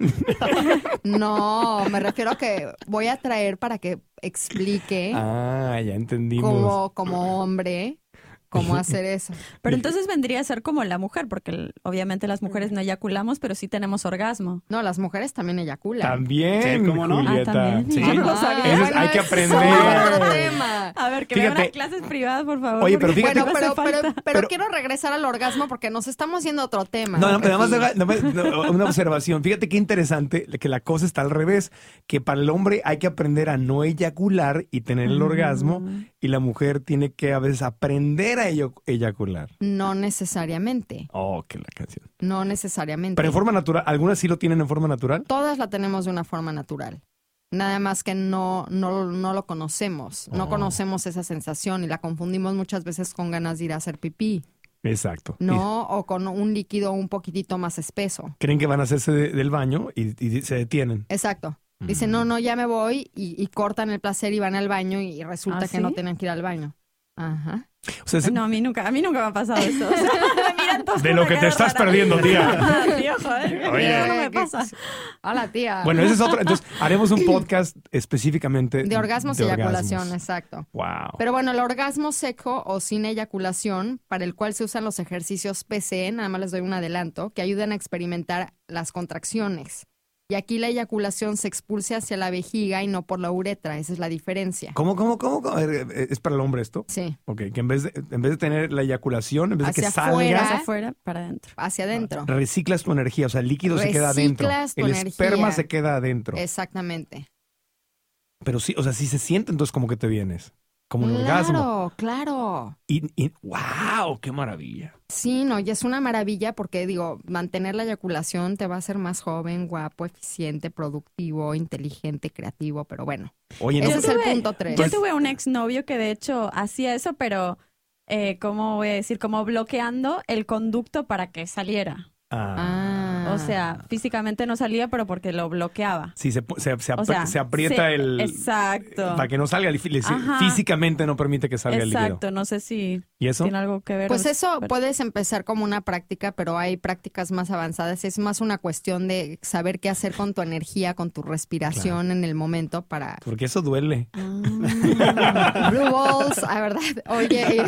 No, me refiero a que voy a traer para que explique Ah, ya entendimos. como, como hombre cómo hacer eso. Pero entonces vendría a ser como la mujer, porque el- obviamente las mujeres no eyaculamos, pero sí tenemos orgasmo. No, las mujeres también eyaculan. También, Sí, ¿cómo no? Julieta. Ah, también. Sí. Ah, no lo Ah, sabía. Eso es- hay que eso aprender. es otro tema. A ver, que Fíjate. vean las clases privadas, por favor. Oye, porque pero fíjate- Bueno, me hace pero, pero, falta. pero Pero- quiero regresar al orgasmo porque nos estamos yendo a otro tema. No, no, ¿ok? nada más deja- nada más- no, una observación. Fíjate qué interesante que la cosa está al revés, que para el hombre hay que aprender a no eyacular y tener el Ah. orgasmo, y la mujer tiene que a veces aprender a ello- eyacular. No necesariamente, Oh, que la canción. no necesariamente. Pero en forma natural, ¿algunas sí lo tienen en forma natural? Todas la tenemos de una forma natural. Nada más que no, no, no lo conocemos. No Oh. conocemos esa sensación y la confundimos muchas veces con ganas de ir a hacer pipí, Exacto. ¿no? O con un líquido un poquitito más espeso. Y creen que van a hacerse de- del baño y, y se detienen. Exacto. Dicen, no, no, ya me voy y, y cortan el placer y van al baño y resulta ¿Ah, que sí? no tienen que ir al baño. Ajá. O sea, es- No, a mí nunca, a mí nunca me ha pasado eso. O sea, me miran todos de con lo una que te cara estás rara. perdiendo, tía. Ah, tío, joder. Oye. Eso no me ¿Qué- pasa. Hola, tía. Bueno, ese es otro. Entonces, haremos un podcast específicamente de orgasmos de y eyaculación, orgasmos. exacto. Wow. Pero bueno, el orgasmo seco o sin eyaculación, para el cual se usan los ejercicios P C E, nada más les doy un adelanto, que ayudan a experimentar las contracciones. Y aquí la eyaculación se expulsa hacia la vejiga y no por la uretra, esa es la diferencia. ¿Cómo, cómo, cómo? cómo? A ver, ¿es para el hombre esto? Sí, Ok, que en vez de, en vez de tener la eyaculación, en vez de que Hacia salga, afuera. Hacia afuera, para adentro. hacia adentro. reciclas tu energía, o sea, el líquido se queda adentro. Reciclas tu El energía. esperma se queda adentro. Exactamente. Pero sí, o sea, sí se siente entonces como que te vienes, como un orgasmo. Claro, claro. Y, y wow, qué maravilla. Sí, no, y es una maravilla porque, digo, mantener la eyaculación te va a hacer más joven, guapo, eficiente, productivo, inteligente, creativo, pero bueno. Oye, no, Ese es el tuve- punto tres. Yo tuve un exnovio que de hecho hacía eso, pero eh, ¿cómo voy a decir? Como bloqueando el conducto para que saliera. Ah. Ah. O sea, físicamente no salía, pero porque lo bloqueaba. Sí, se, se, se, O sea, se aprieta se- el... Exacto. Para que no salga, el- le- Ajá. físicamente no permite que salga el líquido. Exacto, no sé si ¿Y eso? tiene algo que ver. Pues eso pero- puedes empezar como una práctica, pero hay prácticas más avanzadas. Es más una cuestión de saber qué hacer con tu energía, con tu respiración en el momento para... Porque eso duele. Ah. Blue balls, a verdad. Oye,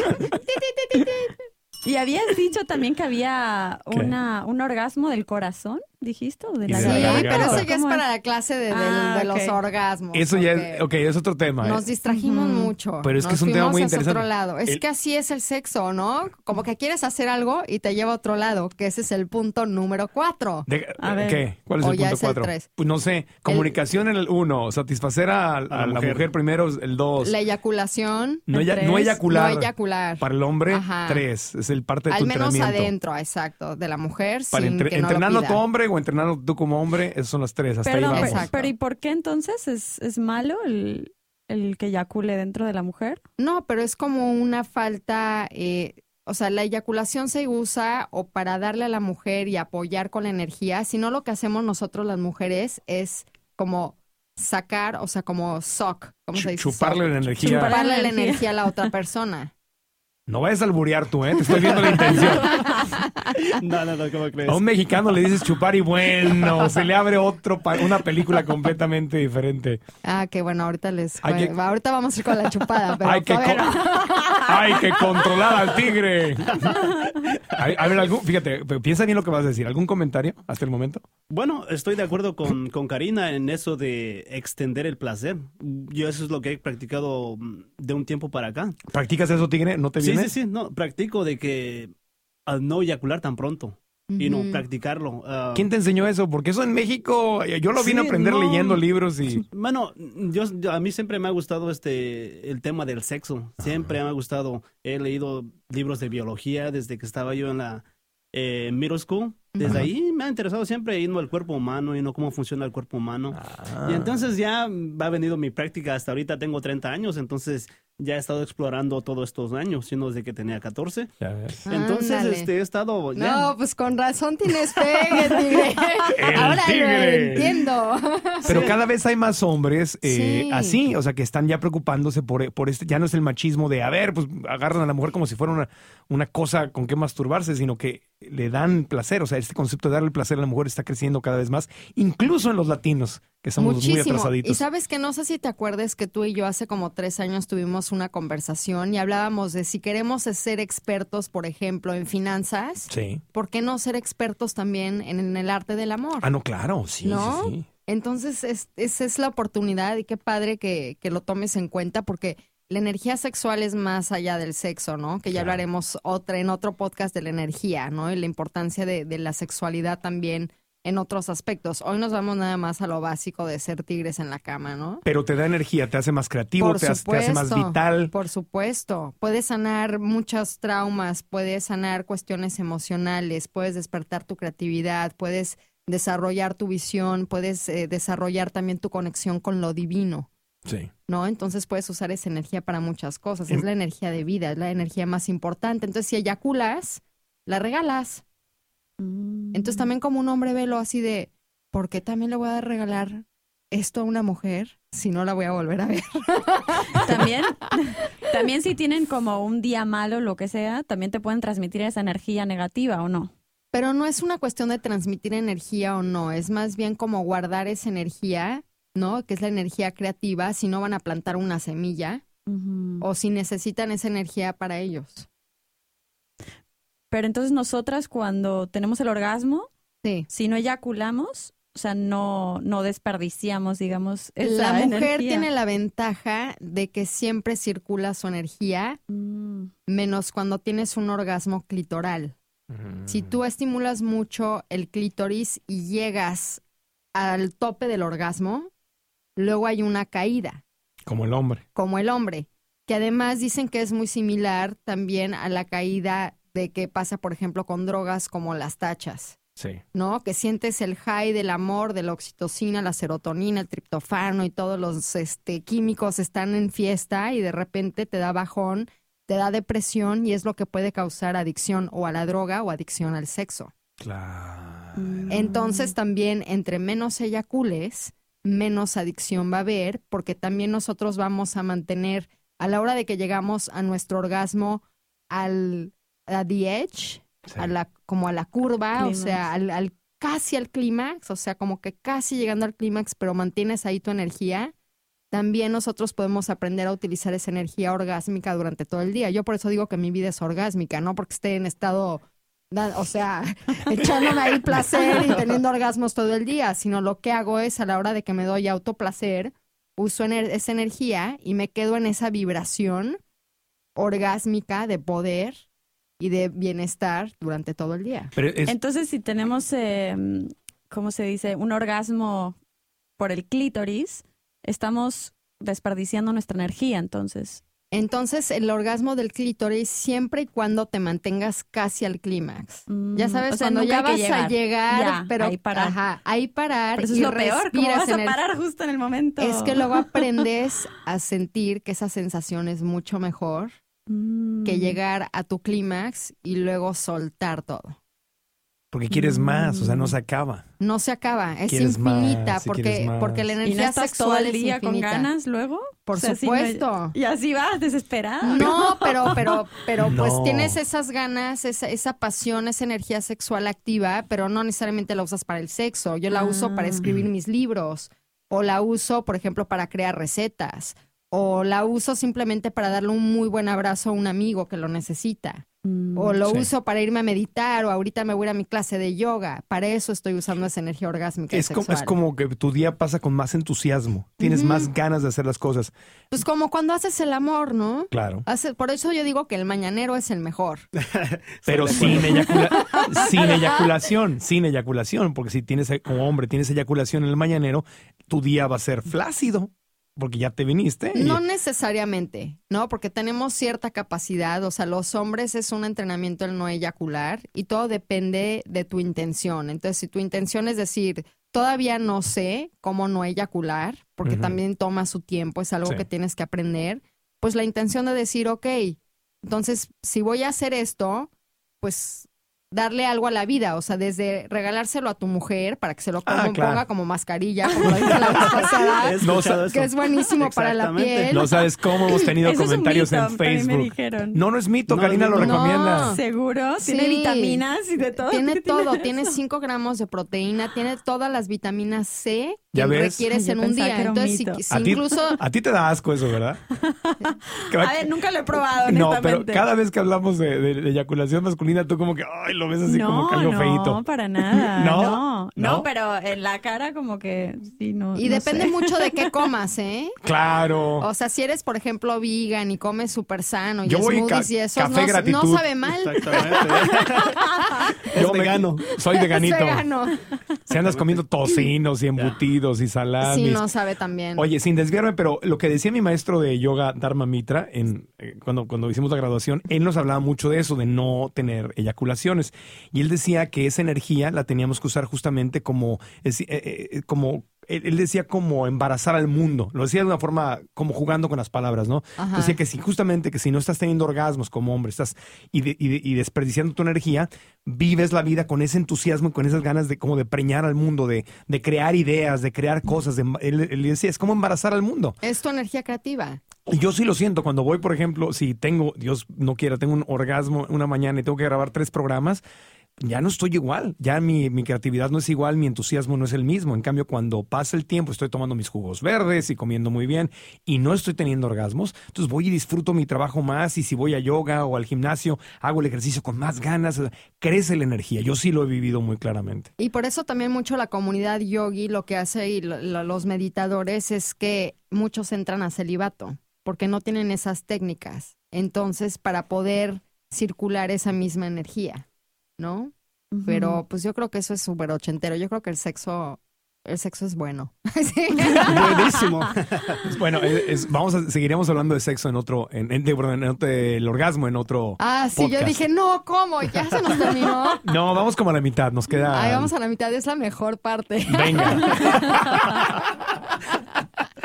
Y habías dicho también que había ¿Qué? una, un orgasmo del corazón, ¿dijiste? ¿O de Y la de sí, la garganta? pero eso ya es ¿Cómo para la clase de, del- Ah, de los ok. orgasmos. Eso ya porque es... Ok, es otro tema. Nos ¿eh? distrajimos Ujú. mucho. Pero es que Nos es un tema fuimos muy hacia interesante. otro lado. Es El- que así es el sexo, ¿no? Como que quieres hacer algo y te lleva a otro lado, que ese es el punto número cuatro. De- A ver. ¿Qué? ¿Cuál es O el ya punto es el cuatro? tres. Pues no sé. Comunicación en el uno. Satisfacer a, a la, mujer. mujer. primero, el dos. La eyaculación, No, el eya- tres. no no eyacular. eyacular. Para el hombre, Ajá. tres. Es el parte de tu Al menos entrenamiento. adentro, exacto, de la mujer, Para sin entre- que no lo entrenando pida. tu hombre o entrenando tú como hombre, esos son las tres. Hasta Perdón, ahí pero, vamos. Exacto. pero ¿y por qué entonces es, es malo el, el que eyacule dentro de la mujer? No, pero es como una falta, eh, o sea, la eyaculación se usa o para darle a la mujer y apoyar con la energía, sino lo que hacemos nosotros las mujeres es como sacar, o sea, como suck, ¿cómo se dice? Chuparle Suck. la energía. Chuparle Chuparle la energía. energía a la otra persona. No vayas a alburear tú, ¿eh? Te estoy viendo la intención. No, no, no, ¿cómo crees? A un mexicano le dices chupar y bueno, se le abre otro pa- una película completamente diferente. Ah, que bueno, ahorita les... Hay que- Ahorita vamos a ir con la chupada, pero Hay que, todavía co- no. hay que controlar al tigre. A, a ver, algún, fíjate, pero piensa bien lo que vas a decir. ¿Algún comentario hasta el momento? Bueno, estoy de acuerdo con, con Karina en eso de extender el placer. Yo eso es lo que he practicado mm, de un tiempo para acá. ¿Practicas eso, tigre? ¿No te Sí, viene? sí, sí, no, practico de que al no eyacular tan pronto y no Ujú. practicarlo. ah, ¿Quién te enseñó eso? Porque eso en México, yo lo vine a Sí, aprender no. leyendo libros y... Bueno, yo, yo- a mí siempre me ha gustado este el tema del sexo. Siempre me ha gustado. He leído libros de biología desde que estaba yo en la eh, middle school. Desde Ajá. ahí me ha interesado siempre irnos al cuerpo humano y no cómo funciona el cuerpo humano. Ah. Y entonces ya ha venido mi práctica. Hasta ahorita tengo treinta años, entonces ya he estado explorando todos estos años, sino desde que tenía catorce. Ya ves. Entonces Ándale. este, he estado... ya- No, pues con razón tienes pegue, tigre. El Ahora lo tigre. entiendo. Pero cada vez hay más hombres eh, Sí. así, o sea, que están ya preocupándose por, por este, ya no es el machismo de, a ver, pues agarran a la mujer como si fuera una, una cosa con que masturbarse, sino que le dan placer, o sea, este concepto de darle placer a la mujer está creciendo cada vez más, incluso en los latinos, que somos muy Muchísimo. atrasaditos. Y sabes que no sé si te acuerdes que tú y yo hace como tres años tuvimos una conversación y hablábamos de si queremos ser expertos, por ejemplo, en finanzas, Sí. ¿por qué no ser expertos también en, en el arte del amor? Ah, no, claro, sí, ¿No? sí, sí. Entonces, es, esa es la oportunidad y qué padre que, que lo tomes en cuenta porque la energía sexual es más allá del sexo, ¿no? Que ya Claro. hablaremos otra, en otro podcast de la energía, ¿no? Y la importancia de, de la sexualidad también en otros aspectos. Hoy nos vamos nada más a lo básico de ser tigres en la cama, ¿no? Pero te da energía, te hace más creativo, Por te hace, te hace más supuesto, vital. Por supuesto. Puedes sanar muchos traumas, puedes sanar cuestiones emocionales, puedes despertar tu creatividad, puedes desarrollar tu visión, puedes eh, desarrollar también tu conexión con lo divino, Sí. ¿no? Entonces puedes usar esa energía para muchas cosas. Em- Es la energía de vida, es la energía más importante. Entonces, si eyaculas, la regalas. Entonces, también como un hombre velo así de, ¿por qué también le voy a regalar esto a una mujer si no la voy a volver a ver? También, también si tienen como un día malo, lo que sea, también te pueden transmitir esa energía negativa o no. Pero no es una cuestión de transmitir energía o no, es más bien como guardar esa energía, ¿no? Que es la energía creativa, si no van a plantar una semilla Ujú. o si necesitan esa energía para ellos. Pero entonces nosotras cuando tenemos el orgasmo, Sí. si no eyaculamos, o sea, no, no desperdiciamos, digamos, esa La mujer energía. tiene la ventaja de que siempre circula su energía, Mm, menos cuando tienes un orgasmo clitoral. Si tú estimulas mucho el clítoris y llegas al tope del orgasmo, luego hay una caída, Como el hombre. como el hombre, que además dicen que es muy similar también a la caída de que pasa, por ejemplo, con drogas como las tachas, Sí. ¿no? Que sientes el high del amor, de la oxitocina, la serotonina, el triptofano y todos los este, químicos están en fiesta y de repente te da bajón te da depresión y es lo que puede causar adicción o a la droga o adicción al sexo. Claro. Entonces también entre menos eyacules, menos adicción va a haber, porque también nosotros vamos a mantener, a la hora de que llegamos a nuestro orgasmo, al a the edge, Sí. a la, como a la curva, Clímax. o sea, al, al casi al clímax, o sea, como que casi llegando al clímax, pero mantienes ahí tu energía. También nosotros podemos aprender a utilizar esa energía orgásmica durante todo el día. Yo por eso digo que mi vida es orgásmica, no porque esté en estado, da- o sea, echándome ahí placer y teniendo orgasmos todo el día, sino lo que hago es a la hora de que me doy autoplacer, uso ener- esa energía y me quedo en esa vibración orgásmica de poder y de bienestar durante todo el día. Pero es, Entonces, si tenemos, eh, ¿cómo se dice? Un orgasmo por el clítoris, estamos desperdiciando nuestra energía, entonces. Entonces, el orgasmo del clítoris siempre y cuando te mantengas casi al clímax. Mm, Ya sabes, o sea, cuando nunca ya hay vas que llegar. a llegar, Ya, pero ahí parar. Ajá, ahí parar Pero eso y es lo peor, ¿cómo respiras vas a en el- parar justo en el momento? Es que luego aprendes a sentir que esa sensación es mucho mejor Mm. que llegar a tu clímax y luego soltar todo. porque quieres más, o sea, no se acaba. No se acaba, es Quieres infinita más, si porque, quieres más. porque la ¿Y no energía estás sexual todo el es día con infinita. ganas luego? Por O sea, si no- supuesto. y así vas, desesperada. No, pero, pero, pero pues No. tienes esas ganas, esa, esa pasión, esa energía sexual activa, pero no necesariamente la usas para el sexo. Yo la uso para Ah. escribir mis libros, o la uso, por ejemplo, para crear recetas, o la uso simplemente para darle un muy buen abrazo a un amigo que lo necesita. Mm. O lo Sí. uso para irme a meditar, o ahorita me voy a ir a mi clase de yoga. Para eso estoy usando esa energía orgásmica y Es como, sexual. es como que tu día pasa con más entusiasmo. Tienes Ujú. más ganas de hacer las cosas. Pues como cuando haces el amor, ¿no? Claro. Hace- por eso yo digo que el mañanero es el mejor. Pero sin, eyacula- sin eyaculación, sin eyaculación, porque si tienes, como hombre, tienes eyaculación en el mañanero, tu día va a ser flácido, porque ya te viniste. y- No necesariamente, ¿no? Porque tenemos cierta capacidad, o sea, los hombres es un entrenamiento el no eyacular y todo depende de tu intención. Entonces, si tu intención es decir, todavía no sé cómo no eyacular, porque Ujú. también toma su tiempo, es algo Sí. que tienes que aprender, pues la intención de decir, ok, entonces, si voy a hacer esto, pues darle algo a la vida, o sea, desde regalárselo a tu mujer para que se lo Ah, como- claro. ponga como mascarilla, como lo dije la vez pasada, He No, escuchado o eso. que es buenísimo para la Exactamente. piel. No sabes cómo hemos tenido Eso es un comentarios mito, en también me Facebook. dijeron. No, no es mito, No, Karina lo no. recomienda. ¿Seguro? Sí. Tiene vitaminas y de todo. Tiene ¿Qué todo, eso? tiene cinco gramos de proteína, tiene todas las vitaminas C que ¿Ya ves? requieres Ay, yo en un pensaba día. que era un Entonces, si, mito. si A ti, incluso a ti te da asco eso, ¿verdad? Que va- A ver, nunca lo he probado, no, pero honestamente. cada vez que hablamos de, de- de eyaculación masculina, tú como que, ay, lo ves así como que algo no, feíto. No, para nada. ¿No? No, no, ¿No? pero en la cara como que sí, no. y no depende sé. mucho de qué comas, ¿eh? Claro. O sea, si eres, por ejemplo, vegan y comes súper sano y Yo voy smoothies ca- y eso, café no, gratitud. no sabe mal. Exactamente. Yo es me- vegano. Soy veganito. Es vegano. Si andas comiendo tocinos y embutidos y salamis. Sí, no sabe también. Oye, sin desviarme, pero lo que decía mi maestro de yoga, Dharma Mitra, en, eh, cuando, cuando hicimos la graduación, él nos hablaba mucho de eso, de no tener eyaculaciones. Y él decía que esa energía la teníamos que usar justamente como, es- eh, eh, como él, él decía como embarazar al mundo. Lo decía de una forma como jugando con las palabras, ¿no? Ajá. Decía que si justamente que si no estás teniendo orgasmos como hombre, estás y, de- y, de- y desperdiciando tu energía, vives la vida con ese entusiasmo y con esas ganas de como de preñar al mundo, de, de crear ideas, de crear cosas. De, él, él decía, es como embarazar al mundo. Es tu energía creativa. Y yo sí lo siento cuando voy, por ejemplo, si tengo, Dios no quiera, tengo un orgasmo una mañana y tengo que grabar tres programas, ya no estoy igual, ya mi, mi creatividad no es igual, mi entusiasmo no es el mismo. En cambio, cuando pasa el tiempo, estoy tomando mis jugos verdes y comiendo muy bien y no estoy teniendo orgasmos, entonces voy y disfruto mi trabajo más y si voy a yoga o al gimnasio, hago el ejercicio con más ganas, crece la energía. Yo sí lo he vivido muy claramente. Y por eso también mucho la comunidad yogi lo que hace y lo- lo- los meditadores es que muchos entran a celibato porque no tienen esas técnicas. Entonces, para poder circular esa misma energía, ¿no? Ujú. Pero pues yo creo que eso es súper ochentero. Yo creo que el sexo, el sexo es bueno. Sí. Buenísimo. Pues bueno, es- es- vamos a seguiremos hablando de sexo en otro, en, en- de- perdón, en otro- el orgasmo en otro. Ah, sí, yo podcast. dije, no, ¿cómo? Ya se nos terminó. No, vamos como a la mitad, nos queda. Ahí vamos a la mitad, es la mejor parte. Venga.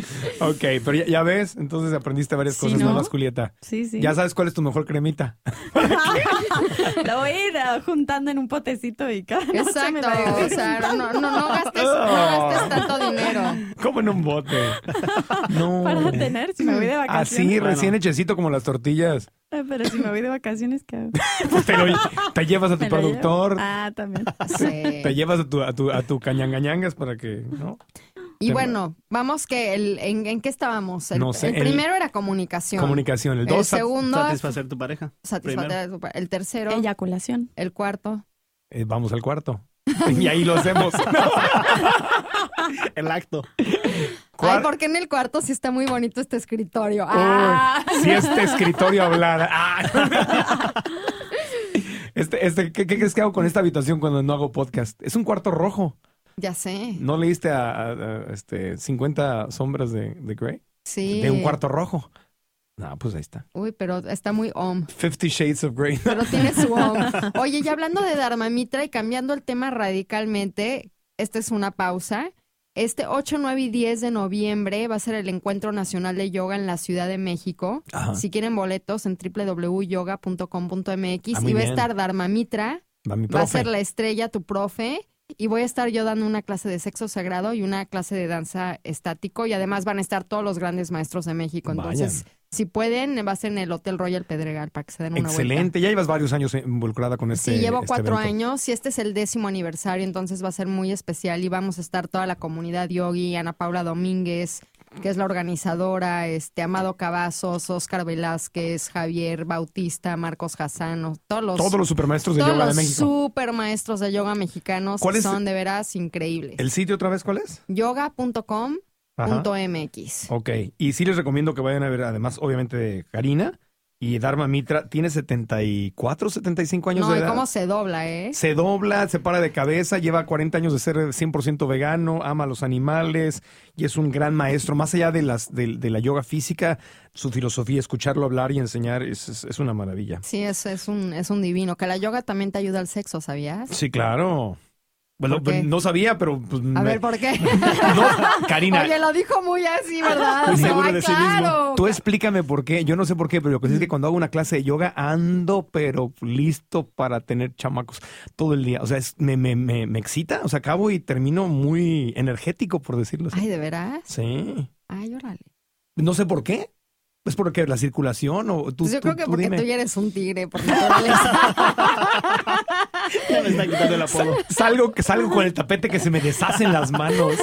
Ok, pero ya, ya ves, entonces aprendiste varias Sí, cosas ¿no? nuevas, Julieta. Sí, sí. Ya sabes cuál es tu mejor cremita. Lo voy a ir ah, juntando en un potecito y cada noche Exacto, me la o sea, no, no, no gastes, no gastes tanto dinero. Como en un bote. No. para tener si me voy de vacaciones. Así, Bueno. recién hechecito como las tortillas. Eh, Pero si me voy de vacaciones, ¿qué hago? Pues te, lo- te llevas a tu ¿Me lo llevo? productor, Ah, también. Sí. te llevas a tu, a tu, a tu cañangañangas para que, ¿no? Y bueno, vamos que el, en, ¿en qué estábamos? El, No sé, el el- primero era comunicación. Comunicación. El El dos, segundo, Satisfacer tu pareja. satisfacer a tu pa- el tercero, Eyaculación. el cuarto. eh, vamos al cuarto. Y ahí lo hacemos. El acto. Ay, Cuar- porque en el cuarto sí está muy bonito este escritorio. Ah, Uy, si este escritorio hablara. Ah. Este, este, ¿qué, ¿Qué crees que hago con esta habitación cuando no hago podcast? Es un cuarto rojo. ya sé. ¿No leíste a, a- a, este, cincuenta sombras de, de Grey? Sí. De un cuarto rojo. No, pues ahí está. Uy, pero está muy om. Fifty Shades of Grey. Pero tiene su om. Oye, y hablando de Dharma Mitra y cambiando el tema radicalmente, esta es una pausa. Este ocho, nueve y diez de noviembre va a ser el Encuentro Nacional de Yoga en la Ciudad de México. Ajá. Si quieren boletos en doble u doble u doble u punto yoga punto com punto m x. Ah, muy y va a bien. estar Dharma Mitra, Va mi va a profe. ser la estrella, tu profe. Y voy a estar yo dando una clase de sexo sagrado y una clase de danza estático. Y además van a estar todos los grandes maestros de México. Entonces, Vayan. si pueden, va a ser en el Hotel Royal Pedregal para que se den una vuelta. Excelente. Ya llevas varios años involucrada con este Sí, llevo este cuatro evento. años y este es el décimo aniversario, entonces va a ser muy especial y vamos a estar toda la comunidad yogi, Ana Paula Domínguez, que es la organizadora, este Amado Cavazos, Óscar Velázquez, Javier Bautista, Marcos Hassano, todos los, Todos los supermaestros de todos yoga de los México. super maestros de yoga mexicanos ¿Cuál es son de veras increíbles. ¿El sitio otra vez cuál es? yoga punto com punto Ajá. m x. Ok. Y sí les recomiendo que vayan a ver, además, obviamente, de Karina y Dharma Mitra. Tiene setenta y cuatro, setenta y cinco años No, de y edad. cómo se dobla, ¿eh? Se dobla, se para de cabeza, lleva cuarenta años de ser cien por ciento vegano, ama a los animales y es un gran maestro. Más allá de, las, de, de la yoga física, su filosofía, escucharlo hablar y enseñar es, es, es una maravilla. Sí, es, es, un, es un divino. Que la yoga también te ayuda al sexo, ¿sabías? Sí, claro. Bueno, ¿Por qué? no sabía, pero... Pues, A me- ver, ¿por qué? No, Karina, Oye, lo dijo muy así, ¿verdad? Muy O sea, seguro ay, de sí mismo. claro. tú explícame por qué. Yo no sé por qué, pero lo que sí es que cuando hago una clase de yoga ando, pero listo para tener chamacos todo el día. O sea, es- me, me, me, me excita. O sea, acabo y termino muy energético, por decirlo así. Ay, ¿de veras? Sí. Ay, órale. No sé por qué. ¿Es porque la circulación o tú? Pues yo tú- creo que tú porque dime. tú ya eres un tigre por naturaleza. Ya me está quitando el apodo. Salgo, salgo con el tapete que se me deshacen las manos.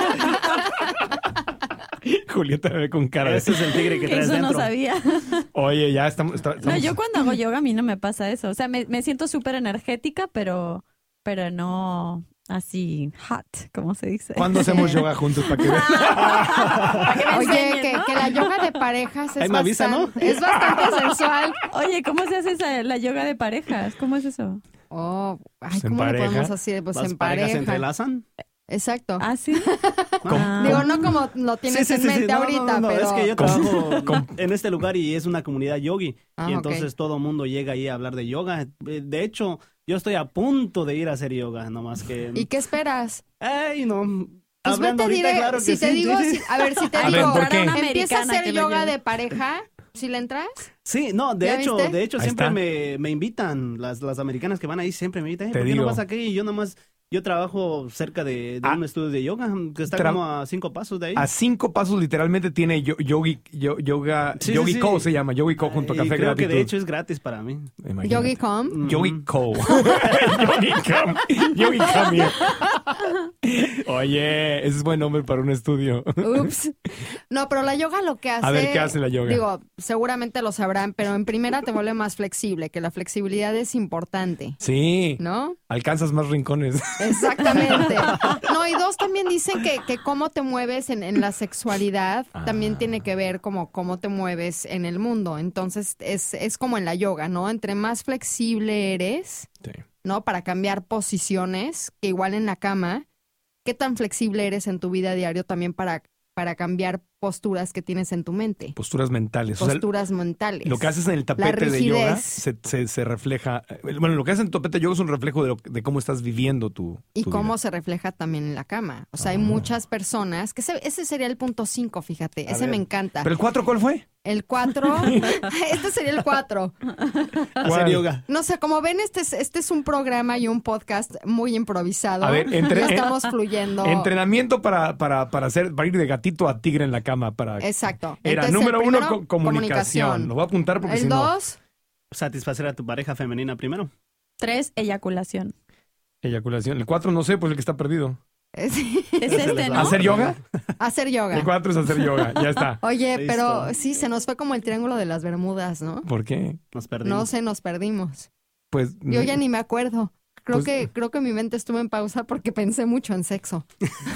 Julieta me ve con cara de... Ese es el tigre que traes Eso no dentro. sabía. Oye, ya estamos... está- No, estamos- yo cuando hago yoga a mí no me pasa eso. O sea, me, me siento súper energética, pero, pero no así hot, como se dice. ¿Cuándo hacemos yoga juntos para que vean? Para que me Oye, enseñen, que, ¿no? que la yoga de parejas es, Ahí me avisa, ¿no? bastante, es bastante sensual. Oye, ¿cómo se hace esa, la yoga de parejas? ¿Cómo es eso? Oh, ay, Pues en ¿cómo le pareja. podemos hacer? Pues Las en parejas se pareja. entrelazan. Exacto. ¿Ah, sí? ¿Cómo? Ah. Digo, no como lo tienes en mente No, no, ahorita, no, pero... es que yo ¿Cómo? trabajo ¿Cómo? en este lugar y es una comunidad yogi. Ah, y ok. entonces todo el mundo llega ahí a hablar de yoga. Eh, De hecho, yo estoy a punto de ir a hacer yoga, nomás que... ¿Y qué esperas? Ay, no. Pues Hablando vete ahorita, dire- claro que si te sí, digo, sí, sí. si- a ver, si te A ver, digo, ¿por qué? Una empieza a americana hacer que lo yoga lleve. de pareja, ¿si le entras? Sí, no, de ¿Ya hecho, viste? de hecho Ahí siempre está. me, me invitan, las, las americanas que van ahí siempre me invitan, "Eh, Te ¿por qué digo. no vas aquí? Y yo nomás, yo trabajo cerca de, de Ah. un estudio de yoga que está Tra- como a cinco pasos de ahí. A cinco pasos literalmente tiene yo- yogi, yo- yoga, Sí, sí, Yogi sí. Co se llama, Yogi Co junto a y Café creo Gratitud. que de hecho es gratis para mí. Imagínate. Yogi Com. Yogi Mm. Co. Yogi Co. Yogi Co. mira. Oye, ese es buen nombre para un estudio. Ups. No, pero la yoga lo que hace... A ver, ¿qué hace la yoga? Digo, seguramente lo sabrán, pero en primera te vuelve más flexible, que la flexibilidad es importante, Sí, ¿no? alcanzas más rincones. Exactamente. No, y dos, también dicen que, que cómo te mueves en, en la sexualidad también Ah. tiene que ver como cómo te mueves en el mundo. Entonces, es, es como en la yoga, ¿no? Entre más flexible eres, Sí. ¿no? Para cambiar posiciones, que igual en la cama, ¿qué tan flexible eres en tu vida diario también para, para cambiar posturas que tienes en tu mente. Posturas mentales. O sea, Posturas mentales. lo que haces en el tapete de yoga se, se, se refleja. Bueno, lo que haces en tu tapete de yoga es un reflejo de, lo, de cómo estás viviendo tu. Y tu cómo vida. se refleja también en la cama. O sea, Ah. hay muchas personas, que ese, ese sería el punto cinco, fíjate. A ese ver. me encanta. ¿Pero el cuatro cuál fue? El cuatro, este sería el cuatro. Hacer yoga. No sé, como ven, este es, este es un programa y un podcast muy improvisado. A ver, entre- Ya estamos fluyendo. Entrenamiento para, para, para, hacer, para ir de gatito a tigre en la cama. Para... Exacto. Era Entonces, número el uno, primero, co- comunicación. Lo voy a apuntar porque si El no. dos, Satisfacer a tu pareja femenina primero. Tres, eyaculación. Eyaculación. El cuatro no sé, pues el que está perdido. es- Es este, ¿no? ¿Hacer yoga? hacer yoga. El cuatro es hacer yoga. Ya está. Oye, Listo. pero sí, se nos fue como el triángulo de las Bermudas, ¿no? ¿Por qué? Nos perdimos. No sé, nos perdimos. Pues. Yo ya ni me acuerdo. Creo Pues- que creo que mi mente estuvo en pausa porque pensé mucho en sexo.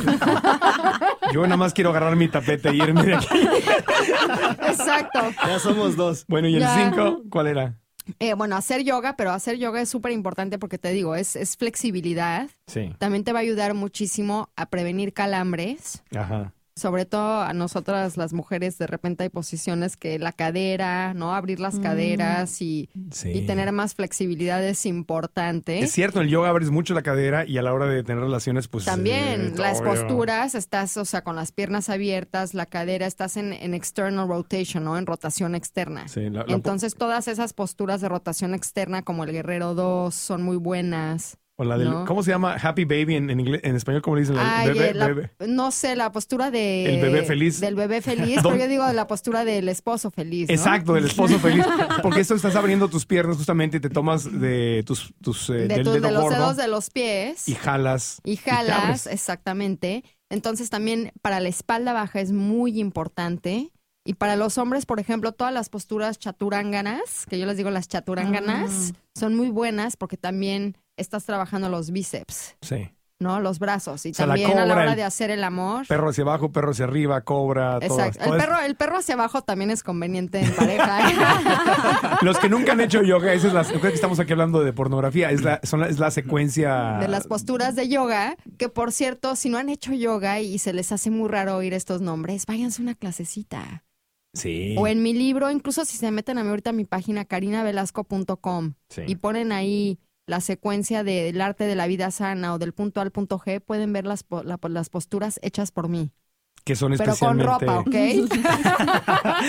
Yo nada más quiero agarrar mi tapete y irme de aquí. Exacto. Ya somos dos. Bueno, ¿y el Ya. cinco cuál era? Eh, bueno, hacer yoga, pero hacer yoga es súper importante porque te digo, es, es flexibilidad. Sí. También te va a ayudar muchísimo a prevenir calambres. Ajá. Sobre todo a nosotras las mujeres de repente hay posiciones que la cadera, ¿no? Abrir las Mm. caderas y, Sí. y tener más flexibilidad es importante. Es cierto, en el yoga abres mucho la cadera y a la hora de tener relaciones, pues. También eh, las obvio. posturas, estás, o sea, con las piernas abiertas, la cadera, estás en, en external rotation, ¿no? En rotación externa. Sí, la- la- Entonces, todas esas posturas de rotación externa, como el Guerrero dos, son muy buenas. O la del, ¿no? ¿cómo se llama? Happy Baby en, en inglés, en español, ¿cómo le dicen? La- Ay, bebé, eh, la- bebé. no sé, la postura de... El bebé feliz. Del bebé feliz, pero ¿Dónde? yo digo de la postura del esposo feliz, ¿no? Exacto, del esposo feliz. Porque esto estás abriendo tus piernas justamente y te tomas de tus, tus eh, De, del tus- dedo de los gordo dedos de los pies. y jalas. Y te jalas, abres. exactamente. Entonces también para la espalda baja es muy importante. Y para los hombres, por ejemplo, todas las posturas chaturánganas, que yo les digo las chaturánganas, son muy buenas porque también estás trabajando los bíceps, Sí. ¿no? Los brazos. Y O sea, la también a la cobra, hora el de hacer el amor. Perro hacia abajo, perro hacia arriba, cobra, todas. Exacto. El todas- perro, el perro hacia abajo también es conveniente en pareja. Los que nunca han hecho yoga, esa es la, creo que estamos aquí hablando de pornografía, es la, son la, es la secuencia. De las posturas de yoga, que por cierto, si no han hecho yoga y se les hace muy raro oír estos nombres, váyanse a una clasecita. Sí. O en mi libro, incluso si se meten a mí ahorita a mi página carina velasco punto com Sí. y ponen ahí la secuencia del arte de la vida sana o del punto A al punto G, pueden ver las, po- la- las posturas hechas por mí. Que son Pero con especialmente. ropa, ¿ok?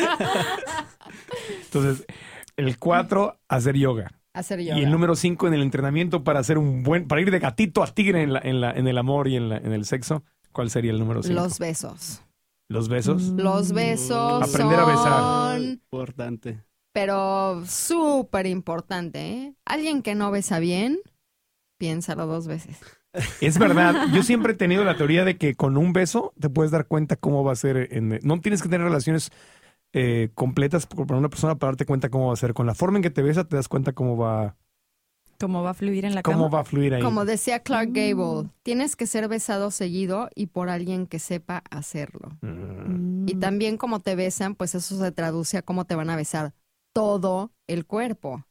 Entonces, el cuatro, hacer yoga. Hacer yoga. Y el número cinco en el entrenamiento para hacer un buen, para ir de gatito a tigre en, la, en, la, en el amor y en, la, en el sexo. ¿Cuál sería el número cinco? Los besos. Los besos. Los besos Aprender a besar. son, Importante. pero súper importante, ¿eh? Alguien que no besa bien, piénsalo dos veces. Es verdad. Yo siempre he tenido la teoría de que con un beso te puedes dar cuenta cómo va a ser. En, no tienes que tener relaciones eh, completas con una persona para darte cuenta cómo va a ser. Con la forma en que te besa te das cuenta cómo va, ¿Cómo va a fluir en la cómo cama? va a fluir ahí. Como decía Clark Gable, tienes que ser besado seguido y por alguien que sepa hacerlo. Mm. Y también como te besan, pues eso se traduce a cómo te van a besar todo el cuerpo.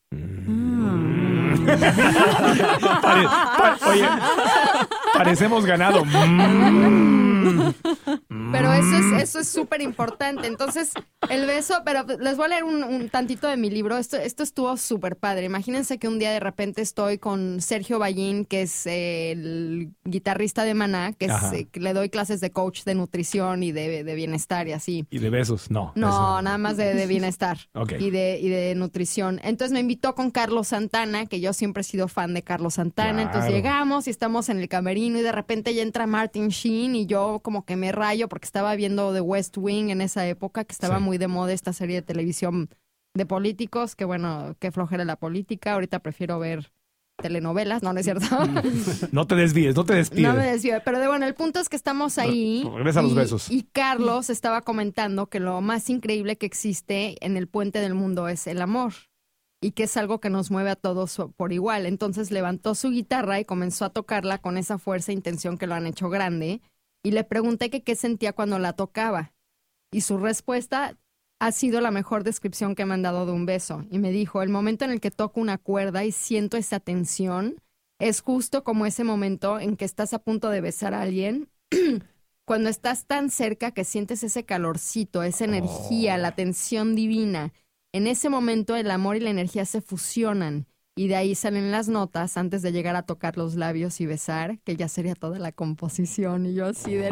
Pare- pa- oye, parecemos ganado. Mm. Pero eso es eso es súper importante. Entonces, el beso, pero les voy a leer un, un tantito de mi libro. Esto, esto estuvo súper padre. Imagínense que un día de repente estoy con Sergio Ballín, que es eh, el guitarrista de Maná, que, es, Ajá. eh, que le doy clases de coach de nutrición y de, de bienestar y así. Y de besos, no. No, eso. nada más de, de bienestar Ok. y, de, y de nutrición. Entonces me invitó con Carlos Santana, que yo siempre he sido fan de Carlos Santana. Claro. Entonces llegamos y estamos en el camerino y de repente ya entra Martin Sheen y yo como que me rayo porque estaba viendo The West Wing en esa época, que estaba Sí. muy de moda esta serie de televisión de políticos, que bueno, qué flojera la política. Ahorita prefiero ver telenovelas, no, no es cierto. No te desvíes, no te despides. No me desvío, pero de, bueno, el punto es que estamos ahí. Re- regresa a los y- besos. Y Carlos estaba comentando que lo más increíble que existe en el puente del mundo es el amor y que es algo que nos mueve a todos por igual. Entonces levantó su guitarra y comenzó a tocarla con esa fuerza e intención que lo han hecho grande y le pregunté que qué sentía cuando la tocaba y su respuesta ha sido la mejor descripción que me han dado de un beso. Y me dijo, el momento en el que toco una cuerda y siento esa tensión es justo como ese momento en que estás a punto de besar a alguien cuando estás tan cerca que sientes ese calorcito, esa energía, Oh. la tensión divina, en ese momento el amor y la energía se fusionan y de ahí salen las notas antes de llegar a tocar los labios y besar, que ya sería toda la composición y yo así de...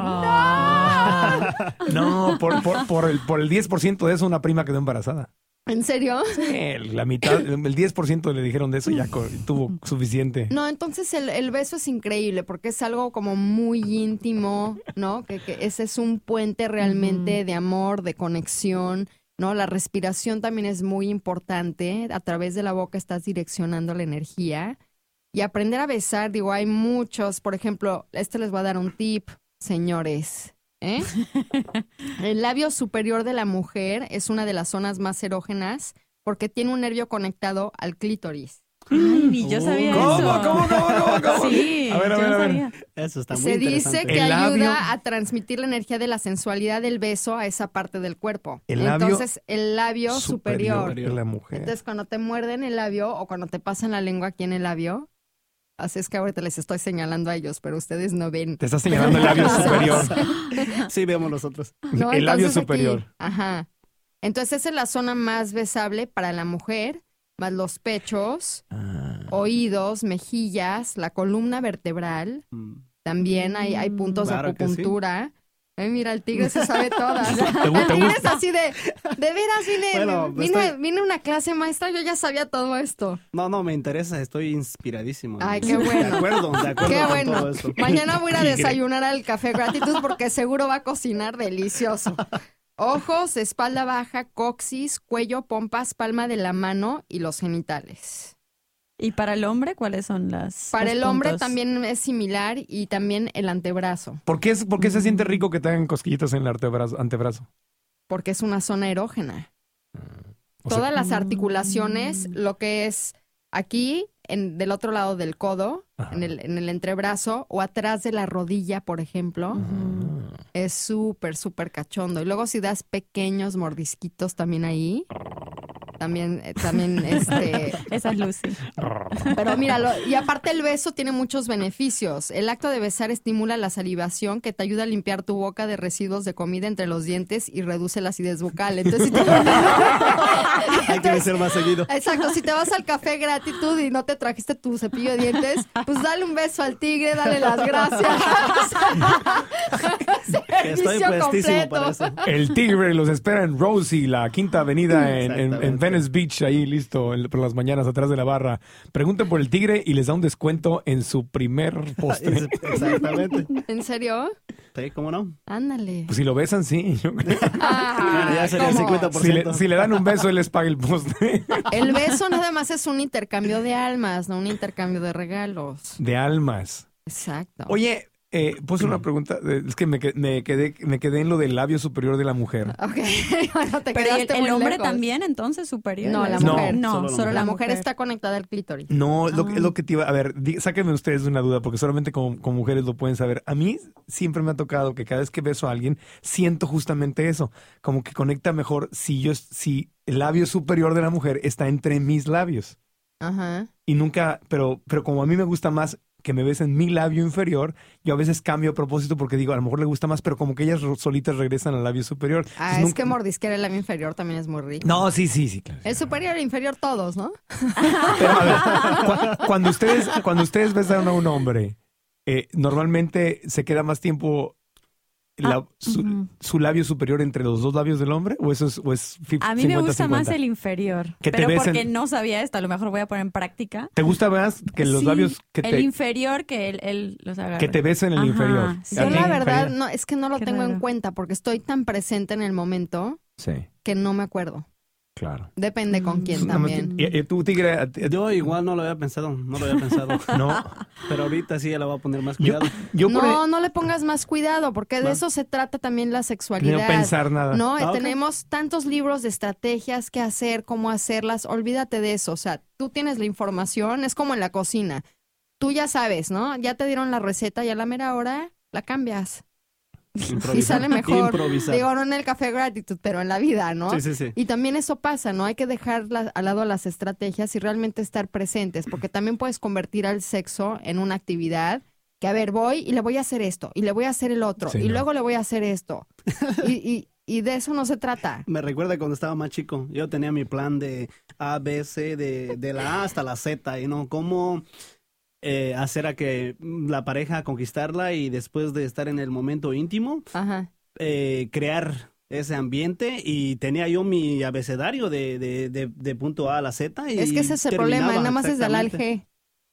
No, por, por, por, el, por el diez por ciento de eso una prima quedó embarazada. ¿En serio? El, la mitad, el diez por ciento le dijeron de eso y ya co- tuvo suficiente. No, entonces el, el beso es increíble porque es algo como muy íntimo, ¿no? Que, que ese es un puente realmente de amor, de conexión, ¿no? La respiración también es muy importante. A través de la boca estás direccionando la energía. Y aprender a besar, digo, hay muchos. Por ejemplo, este les voy a dar un tip, señores. ¿Eh? El labio superior de la mujer es una de las zonas más erógenas porque tiene un nervio conectado al clítoris. Ay, ni yo sabía ¿Cómo, eso. cómo, cómo, cómo, cómo? Sí, A ver, a yo ver, no a ver. sabía. Eso está muy Se dice interesante. que El labio- ayuda a transmitir la energía de la sensualidad del beso a esa parte del cuerpo. El labio Entonces, el labio superior. de la mujer. Entonces, cuando te muerden el labio o cuando te pasan la lengua aquí en el labio, así es que ahorita les estoy señalando a ellos, pero ustedes no ven. Te está señalando el labio superior. Sí, vemos nosotros. ¿No? El labio Entonces, aquí- superior. ajá. Entonces, esa es la zona más besable para la mujer, más los pechos, Ah. oídos, mejillas, la columna vertebral. Mm. También hay, hay puntos Claro de que sí. acupuntura. Ay, mira, el tigre se sabe todas. ¿Te gu- El te tigre gusta? es así de, de veras, vine, Bueno, vine, estoy- vine a una clase maestra, yo ya sabía todo esto. No, no, me interesa, estoy inspiradísimo. Ay, qué bueno. De acuerdo, de acuerdo Qué con bueno. todo eso. Mañana voy a ir a Tigre. desayunar al Café Gratitud porque seguro va a cocinar delicioso. Ojos, espalda baja, coxis, cuello, pompas, palma de la mano y los genitales. ¿Y para el hombre cuáles son las Para los el hombre puntos? también es similar y también el antebrazo, ¿Por qué, es- por qué se siente rico que te hagan cosquillitas en el antebrazo? antebrazo? porque es una zona erógena. O sea, Todas las articulaciones, lo que es aquí, en, del otro lado del codo, Ajá. en el, en el entrebrazo o atrás de la rodilla, por ejemplo, Ujú. es súper, súper cachondo. Y luego si das pequeños mordisquitos también ahí, también, eh, también, este... Esa es Lucy. Pero míralo, y aparte el beso tiene muchos beneficios. El acto de besar estimula la salivación que te ayuda a limpiar tu boca de residuos de comida entre los dientes y reduce la acidez bucal. Entonces, si te... Hay que ser más seguido. Exacto, si te vas al Café Gratitud y no te trajiste tu cepillo de dientes, pues dale un beso al tigre, dale las gracias. Que estoy Servicio puestísimo completo. para eso. El tigre los espera en Rosie, la quinta avenida en, en- en Exactamente. Venice Beach, ahí listo, en- por las mañanas atrás de la barra. Pregunten por el tigre y les da un descuento en su primer postre. Exactamente. ¿En serio? Sí, ¿cómo no? Ándale. Pues si lo besan, sí. Yo creo. Ah, Bueno, ya sería el ¿cómo? cincuenta por Si, ciento. le, si le dan un beso, él les paga el postre. El beso nada más es un intercambio de almas, no un intercambio de regalos. De almas. Exacto. Oye, eh, puse una pregunta. eh, Es que me, que- me quedé, me quedé en lo del labio superior de la mujer. Ok, bueno, te Pero ¿y el, quedaste el muy hombre lejos. también, entonces, superior. No, la No, mujer. No, solo la solo mujer. la, La mujer está conectada al clítoris. No, lo, que- Ah. lo que te iba a ver, di- sáquenme ustedes de una duda, porque solamente con, con mujeres lo pueden saber. A mí siempre me ha tocado que cada vez que beso a alguien, siento justamente eso, como que conecta mejor si yo, si el labio superior de la mujer está entre mis labios. Ajá. Y nunca, pero, pero como a mí me gusta más que me besen mi labio inferior, yo a veces cambio a propósito porque digo, a lo mejor le gusta más, pero como que ellas ro- solitas regresan al labio superior. Ah, Entonces, es nunca- que mordisquear el labio inferior también es muy rico. No, sí, sí, sí, claro. El superior e inferior todos, ¿no? Pero, a ver, cu- cuando ustedes, cuando ustedes besan a un hombre, eh, normalmente se queda más tiempo la- Ah, su, ujú. su labio superior entre los dos labios del hombre, o eso es, o es fi- A mí me cincuenta, gusta más cincuenta? el inferior. Que te pero besen- porque no sabía esto, a lo mejor voy a poner en práctica. ¿Te gusta más que los Sí, labios que el te, inferior que él, él los agarra. que te besen el Ajá, inferior? sí. ¿A Yo ti, la verdad Karina? no, es que no lo Qué tengo en raro. cuenta porque estoy tan presente en el momento Sí, que no me acuerdo. claro. Depende con quién Nada más también. que- ¿Y, y tú, Tigre? a ti- a ti- Yo igual no lo había pensado, no lo había pensado. No. Pero ahorita sí ya le voy a poner más Yo, cuidado. yo por No, no le pongas más cuidado porque de Va. eso se trata también la no sexualidad. pensar nada. No, Ah, ok. tenemos tantos libros de estrategias, qué hacer, cómo hacerlas. Olvídate de eso. O sea, tú tienes la información, es como en la cocina. Tú ya sabes, ¿no? Ya te dieron la receta y a la mera hora la cambias. Y sale mejor. Improvisar. Digo, no en el Café Gratitud, pero en la vida, ¿no? Sí, sí, sí. Y también eso pasa, ¿no? Hay que dejar la- al lado las estrategias y realmente estar presentes, porque también puedes convertir al sexo en una actividad que a ver, voy y le voy a hacer esto, y le voy a hacer el otro, Sí, y no. luego le voy a hacer esto. y, y, y de eso no se trata. Me recuerda cuando estaba más chico. Yo tenía mi plan de A, B, C, de, de la A hasta la Z, y no cómo eh, hacer a que la pareja conquistarla y después de estar en el momento íntimo, Ajá. eh, crear ese ambiente, y tenía yo mi abecedario de, de, de, de punto A a la Z. Y Es que ese es el problema, terminaba nada más es del A al exactamente.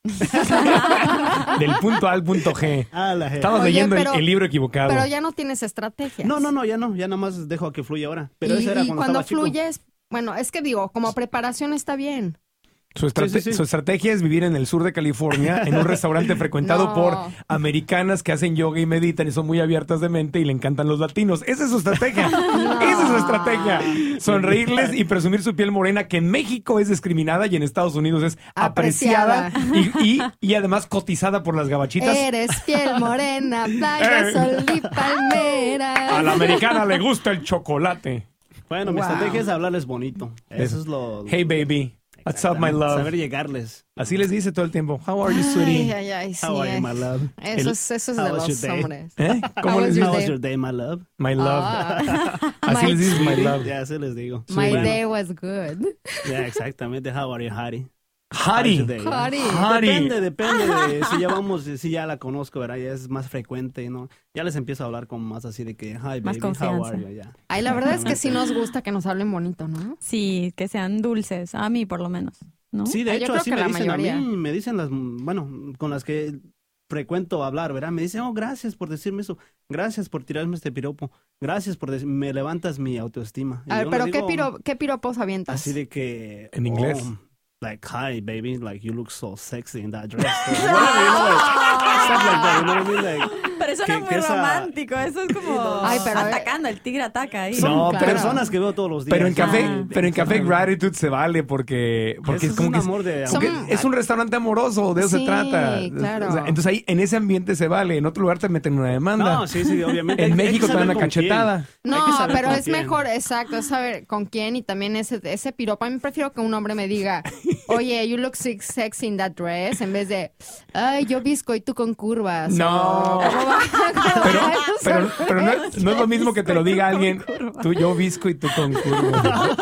G. Del punto A al punto G. A la G. Estamos Oye, leyendo el- pero- el, libro equivocado. Pero ya no tienes estrategias. No, no, no, ya no, ya nada más dejo que fluya ahora. Pero y eso era y cuando, cuando estaba chico. fluyes, bueno, es que digo, como preparación está bien. Su, estrate- Sí, sí, sí. su estrategia es vivir en el sur de California, en un restaurante frecuentado No. por americanas que hacen yoga y meditan y son muy abiertas de mente y le encantan los latinos. Esa es su estrategia. Esa es su estrategia. Sonreírles y presumir su piel morena, que en México es discriminada y en Estados Unidos es apreciada, Apreciada. y, y, y además cotizada por las gabachitas. Eres piel morena, playa, Eh. sol y palmera. A la americana le gusta el chocolate. Bueno, mi Wow. estrategia es hablarles bonito. Eso es lo... Hey baby, what's up my love? Saber llegarles. Así les dice todo el tiempo. How are you, Ay, sweetie? ay, ay, sí. How are eh. you, my love? Eso El- es, eso es How de was los your day? hombres. ¿Eh? ¿Cómo How les was dice? your How was day? your day, my love? My love. Ah. Así My- les dices my love. Ya, así les digo. My Bueno, day was good. Ya, exactamente. How are you, Hattie? Hottie. How's your day? Hottie. Hottie. Depende, depende de si ya vamos, si ya la conozco, ¿verdad? Ya es más frecuente, ¿no? Ya les empiezo a hablar como más así de que, hi, baby, Más how confianza. are you? Ya. Ay, la verdad es que sí nos gusta que nos hablen bonito, ¿no? Sí, que sean dulces, a mí por lo menos, ¿no? Sí, de Ah, yo hecho, creo así que me la dicen mayoría. a mí, me dicen las, bueno, con las que frecuento hablar, ¿verdad? Me dicen, oh, gracias por decirme eso, gracias por tirarme este piropo, gracias por decir, me levantas mi autoestima. Y A ver, yo pero les ¿qué, digo, piro, ¿qué piropos avientas? Así de que... En inglés. oh, like, hi, baby, like, you look so sexy in that dress. Or whatever, you know, like, stuff like that, you know what I mean? Like, Pero eso que- no es que muy esa- romántico, eso es como Ay, pero a ver- atacando, el tigre ataca ahí. son No, claro. personas que veo todos los días. Pero en café, Ah. pero en café Gratitude se vale porque, porque Eso es es como un que es, amor de... Son- porque es un restaurante amoroso, de eso Sí, se trata. claro. O sea, entonces ahí en ese ambiente se vale, en otro lugar te meten una demanda. No, sí, sí, obviamente. En Hay- hay que México te dan saber una con quién. cachetada. Hay que No, saber pero con es quién. mejor, exacto, es saber con quién y también ese, ese piropo. A mí prefiero que un hombre me diga, oye, you look so sexy in that dress, en vez de, ay, yo visco y tú con curvas. No. O, ¿cómo va? Pero, pero, pero no, no es lo mismo que te lo diga alguien, tú yo visco y tú con curva.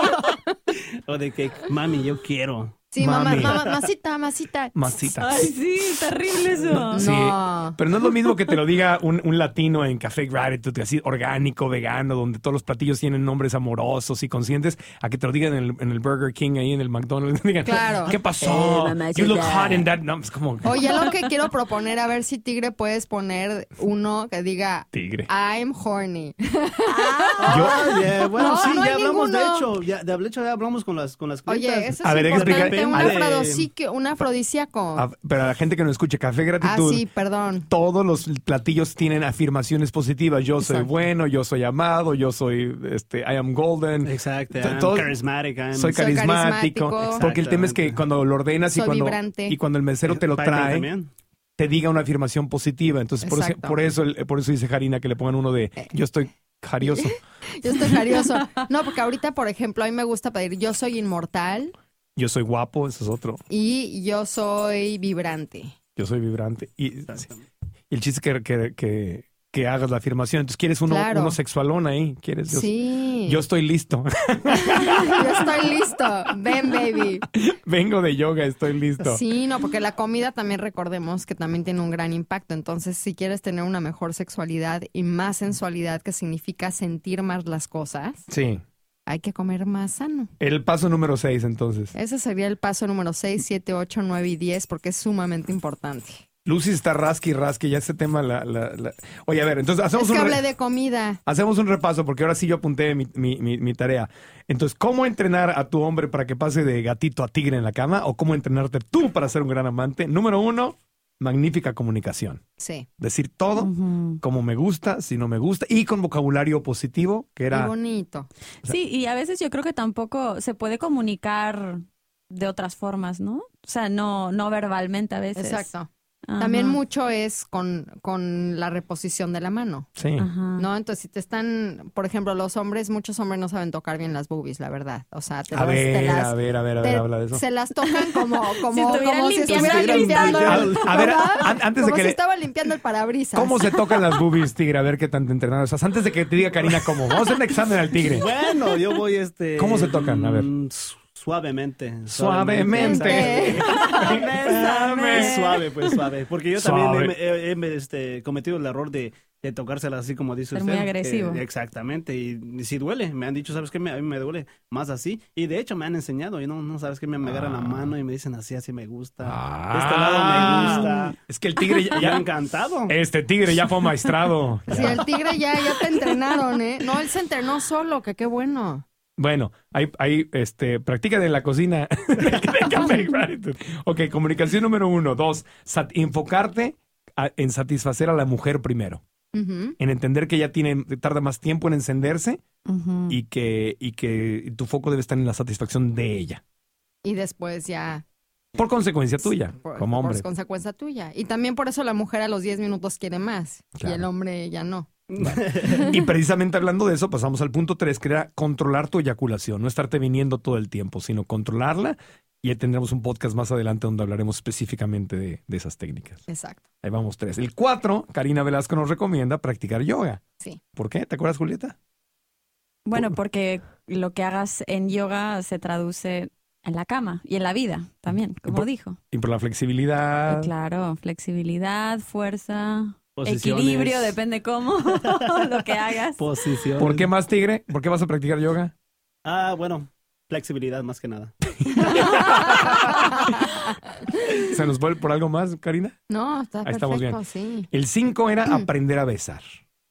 O de que, mami, yo quiero. Sí, mamá, Mami. mamá, masita, masita. Masita. Ay, sí, terrible eso. Sí, No. pero no es lo mismo que te lo diga un, un latino en Café Gratitude, así orgánico, vegano, donde todos los platillos tienen nombres amorosos y conscientes, a que te lo digan en el, en el Burger King, ahí en el McDonald's. Digan, Claro. ¿qué pasó? Eh, mamá, You look ya. hot in that. No, es como Oye, lo que quiero proponer, a ver si Tigre puedes poner uno que diga, tigre. I'm horny. Yo, Oye, bueno, No, sí, no ya hay hablamos, de ninguno. hecho, ya, de hecho ya hablamos con las, con las clientas. Oye, eso A es ver, importante, explica- un, a ver, afrodisíaco- un afrodisíaco. a- pero a la gente que nos escuche, Café Ah, Gratitud, sí, perdón. todos los platillos tienen afirmaciones positivas. Yo soy Exacto. bueno, yo soy amado, yo soy, este, I am golden. Exacto, To- I'm todo- charismatic, I'm- Soy Soy carismático. carismático. Porque el tema es que Exactamente. cuando lo ordenas y Soy cuando, vibrante. y cuando el mesero te lo Piper trae, también. te diga una afirmación positiva. Entonces, por eso, Exacto. por eso, el- por eso dice Jarina que le pongan uno de yo estoy jarioso. Yo estoy jarioso. No, porque ahorita, por ejemplo, a mí me gusta pedir, yo soy inmortal Yo soy guapo, eso es otro. y yo soy vibrante. Yo soy vibrante. Y, Exactamente. y el chiste es que, que, que, que hagas la afirmación. Entonces, ¿quieres uno, Claro. uno sexualón ahí? ¿Quieres? Yo, Sí. yo estoy listo. Yo estoy listo. Ven, baby. Vengo de yoga, estoy listo. Sí, no, porque la comida también recordemos que también tiene un gran impacto. Entonces, si quieres tener una mejor sexualidad y más sensualidad, que significa sentir más las cosas, Sí. hay que comer más sano. El paso número seis, entonces. Ese sería el paso número seis, siete, ocho, nueve y diez, porque es sumamente importante. Lucy está rasqui, rasqui. Ya ese tema la... la, la... Oye, a ver, entonces hacemos Es que un... re- hablé de comida. Hacemos un repaso porque ahora sí yo apunté mi, mi, mi, mi tarea. Entonces, ¿cómo entrenar a tu hombre para que pase de gatito a tigre en la cama? ¿O cómo entrenarte tú para ser un gran amante? Número uno, magnífica comunicación. Sí. Decir todo Ujú. como me gusta, si no me gusta, y con vocabulario positivo, que Qué era... bonito. Sí, y a veces yo creo que tampoco se puede comunicar de otras formas, ¿no? O sea, no, no verbalmente a veces. Exacto. También Ajá. mucho es con, con la reposición de la mano, Sí. Ajá. ¿no? Entonces, si te están, por ejemplo, los hombres, muchos hombres no saben tocar bien las boobies, la verdad. O sea, te, A las- te ver, las... a ver, a ver, a te- ver, habla de eso. se las tocan como, como, Si estuvieran como si limpiando estuvieran el limpiando. cristal. A ver, ¿verdad? an- antes de como que si le- estaba limpiando el parabrisas. ¿Cómo se tocan las boobies, tigre? A ver qué tan entrenado estás. Antes de que te diga Karina cómo. Vamos a hacer un examen al tigre. Bueno, yo voy este... ¿Cómo se tocan? A ver. mm, su- Suavemente. Suavemente. Suave. Suave, pues suave. Porque yo Suave. también he, he- he, este, cometido el error de, de tocársela así como dice Ser usted. muy agresivo. Eh, exactamente. Y, y sí duele. Me han dicho, ¿sabes qué? Me, a mí me duele más así. Y de hecho me han enseñado. Y no, no ¿sabes qué? Me, me agarran la mano y me dicen así, así me gusta. Ah. De este lado me gusta. Es que el tigre ya, Me ha ya- encantado. este tigre ya fue maestrado. Si el tigre ya, ya te entrenaron, ¿eh? No, él se entrenó solo, que qué bueno. Bueno, ahí, ahí este, practica en la cocina. de Café y Gratitude. Ok, comunicación número uno. Dos, sat- enfocarte a- en satisfacer a la mujer primero. Ujú. En entender que ella tiene, tarda más tiempo en encenderse Ujú. y que, y que tu foco debe estar en la satisfacción de ella. Y después ya... Por consecuencia tuya, por, como hombre. Por consecuencia tuya. Y también por eso la mujer a los diez minutos quiere más. Claro. Y el hombre ya no. Y precisamente hablando de eso, pasamos al punto tres, que era controlar tu eyaculación, no estarte viniendo todo el tiempo, sino controlarla. Y ahí tendremos un podcast más adelante donde hablaremos específicamente de, de esas técnicas. Exacto. Ahí vamos tres. El cuatro, Karina Velasco nos recomienda practicar yoga. Sí. ¿Por qué? ¿Te acuerdas, Julieta? Bueno, porque lo que hagas en yoga se traduce en la cama y en la vida también, como por- dijo. Y por la flexibilidad. Eh, Claro, flexibilidad, fuerza, Posiciones. equilibrio, depende cómo lo que hagas. Posición. ¿Por qué más, tigre? ¿Por qué vas a practicar yoga? Ah, bueno. Flexibilidad más que nada. ¿Se nos vuelve por algo más, Karina? No, está Ahí estamos perfecto, sí. El cinco era aprender a besar.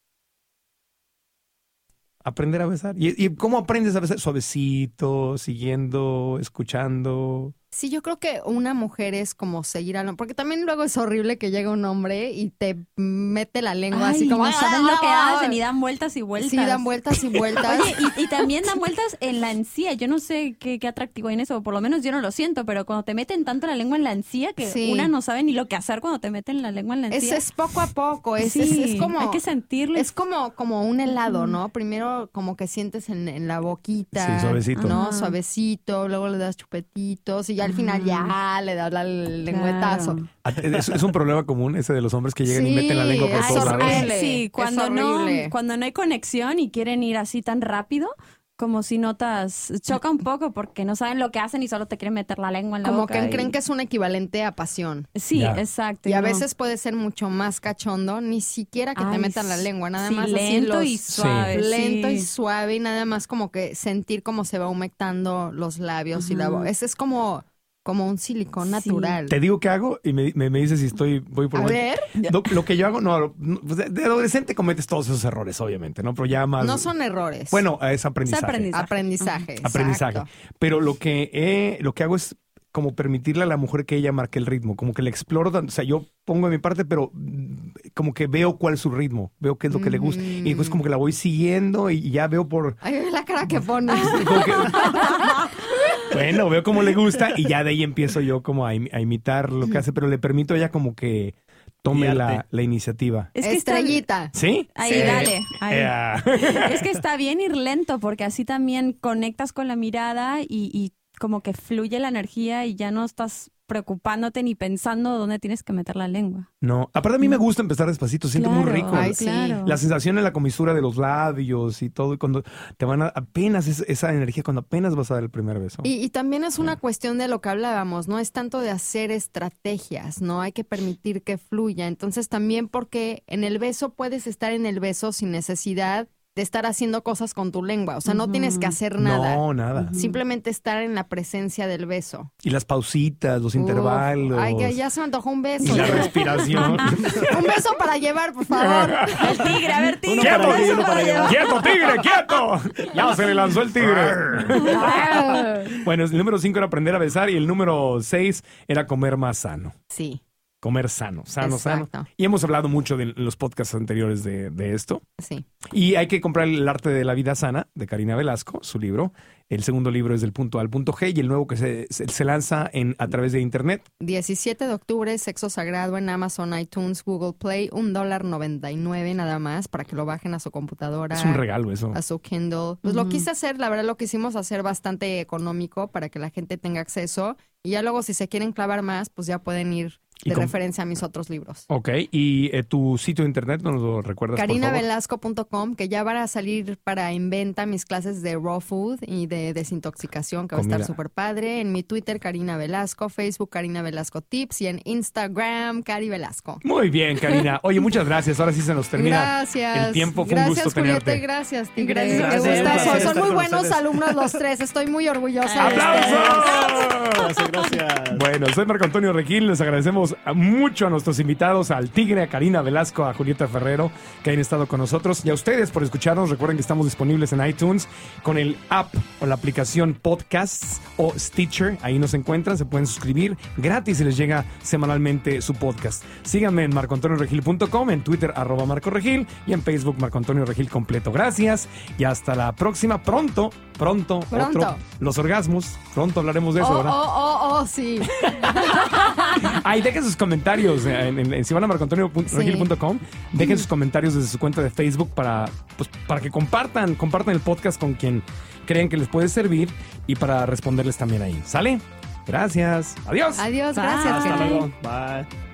Aprender a besar. ¿Y, y cómo aprendes a besar? Suavecito, siguiendo, escuchando. Sí, yo creo que una mujer es como seguir al hombre, porque también luego es horrible que llega un hombre y te mete la lengua Ay, así como... no saben lo que ¡ah! hacen y dan vueltas y vueltas. Sí, dan vueltas y vueltas. Oye, y, y también dan vueltas en la encía. Yo no sé qué, qué atractivo hay en eso, por lo menos yo no lo siento, pero cuando te meten tanto la lengua en la encía que Sí. una no sabe ni lo que hacer cuando te meten la lengua en la es, encía. es poco a poco, es, Sí, es, es como... hay que sentirlo. Es como, como un helado, ¿no? Primero como que sientes en, en la boquita. Sí, suavecito. ¿no? Ajá. Suavecito, luego le das chupetitos y ya al final ya le das la- el lengüetazo. Claro. Es, es un problema común ese de los hombres que llegan y Sí, meten la lengua por es todos lados. horrible. Ay, sí, es cuando no, horrible. cuando no hay conexión y quieren ir así tan rápido, como si notas, choca un poco porque no saben lo que hacen y solo te quieren meter la lengua en la Como boca. que y- creen que es un equivalente a pasión. Sí, Ya. exacto. Y a no. veces puede ser mucho más cachondo, ni siquiera que te Ay, metan la lengua, nada sí, más así lento los- y suave. lento sí. y suave y nada más como que sentir cómo se va humectando los labios y la Ajá. boca. Ese es como, como un silicón Sí. natural. Te digo qué hago y me, me, me dices si estoy voy por A buen- ver, Lo, lo que yo hago, no, lo- no, pues de, de adolescente cometes todos esos errores, obviamente, ¿no? Pero ya más. no son errores. Bueno, es aprendizaje. Es aprendizaje. aprendizaje. Aprendizaje. exacto. Pero lo que he- lo que hago es como permitirle a la mujer que ella marque el ritmo, como que le exploro, tanto- o sea, yo pongo de mi parte, pero mm, como que veo cuál es su ritmo, veo qué es lo que le gusta y después como que la voy siguiendo y ya veo por Ay, ve la cara que pone. como que- bueno, veo cómo le gusta y ya de ahí empiezo yo como a, imi- a imitar lo que hace, pero le permito a ella como que tome Guiarte. la, la iniciativa. Es que está- Estrellita. ¿Sí? Ahí, Sí. dale. Ahí. Ea. Es que está bien ir lento porque así también conectas con la mirada y, y como que fluye la energía y ya no estás preocupándote ni pensando dónde tienes que meter la lengua. No, aparte a mí me gusta empezar despacito, siento muy Claro, rico. Ay, sí. claro. La sensación en la comisura de los labios y todo, y cuando te van a, apenas es- esa energía, cuando apenas vas a dar el primer beso. Y, y también es una cuestión de lo que hablábamos, no es tanto de hacer estrategias, no hay que permitir que fluya. Entonces también porque en el beso puedes estar en el beso sin necesidad de estar haciendo cosas con tu lengua, o sea, no Ujú. tienes que hacer nada. No, nada. Simplemente estar en la presencia del beso. Y las pausitas, los Uf, intervalos. Ay, que ya se me antojó un beso. y la yo. respiración. Un beso para llevar, por favor. El tigre, a ver, tigre. Uno para ¡Quieto! aquí, uno para allá. ¡Quieto, tigre, quieto! Ya se le lanzó el tigre. Bueno, el número cinco era aprender a besar y el número seis era comer más sano. Sí, Comer sano, sano, Exacto. sano. Y hemos hablado mucho de en los podcasts anteriores de, de esto. sí. Y hay que comprar El arte de la vida sana de Karina Velasco, su libro. El segundo libro es Del punto A al punto G y el nuevo que se, se, se lanza en, a través de internet. diecisiete de octubre, Sexo Sagrado en Amazon, iTunes, Google Play, un dólar noventa y nueve nada más para que lo bajen a su computadora. Es un regalo eso. A su Kindle. Pues Ujú. lo quise hacer, la verdad lo quisimos hacer bastante económico para que la gente tenga acceso y ya luego si se quieren clavar más, pues ya pueden ir ¿Y de cómo? referencia a mis otros libros. Ok, y eh, tu sitio de internet, ¿nos lo recuerdas, por karina favor? velasco punto com, que ya van a salir para en venta mis clases de raw food y de desintoxicación, que va a Comida. estar súper padre. En mi Twitter, Karina Velasco, Facebook, Karina Velasco Tips y en Instagram, Cari Velasco. Muy bien, Karina. Oye, muchas gracias. Ahora sí se nos termina Gracias. el tiempo. Fue gracias, un gusto Julieta, tenerte. Gracias, Tigre. Gracias. Qué Gracias, gustazo. un placer Son estar muy con buenos ustedes. alumnos los tres. Estoy muy orgullosa de ¡Aplausos! Gracias, gracias. Bueno, soy Marco Antonio Regil. Les agradecemos mucho a nuestros invitados, al Tigre, a Karina Velasco, a Julieta Ferrero, que han estado con nosotros. Y a ustedes por escucharnos. Recuerden que estamos disponibles en iTunes con el app o la aplicación Podcasts o Stitcher. Ahí nos encuentran, se pueden suscribir gratis y les llega semanalmente su podcast. Síganme en marco antonio regil punto com, en Twitter arroba Marco Regil y en Facebook Marco Antonio Regil completo. Gracias y hasta la próxima. Pronto, pronto, Pronto. otro. Los orgasmos. Pronto hablaremos de eso, Oh, ¿verdad? oh, oh, oh, sí. Ahí dejen sus comentarios eh, en, en, en si van a marco antonio regil punto com, dejen sus comentarios desde su cuenta de Facebook para, pues, para que compartan, compartan el podcast con quien creen que les puede servir y para responderles también ahí. ¿Sale? Gracias. Adiós. Adiós, Bye. gracias. Hasta Cari. luego. Bye.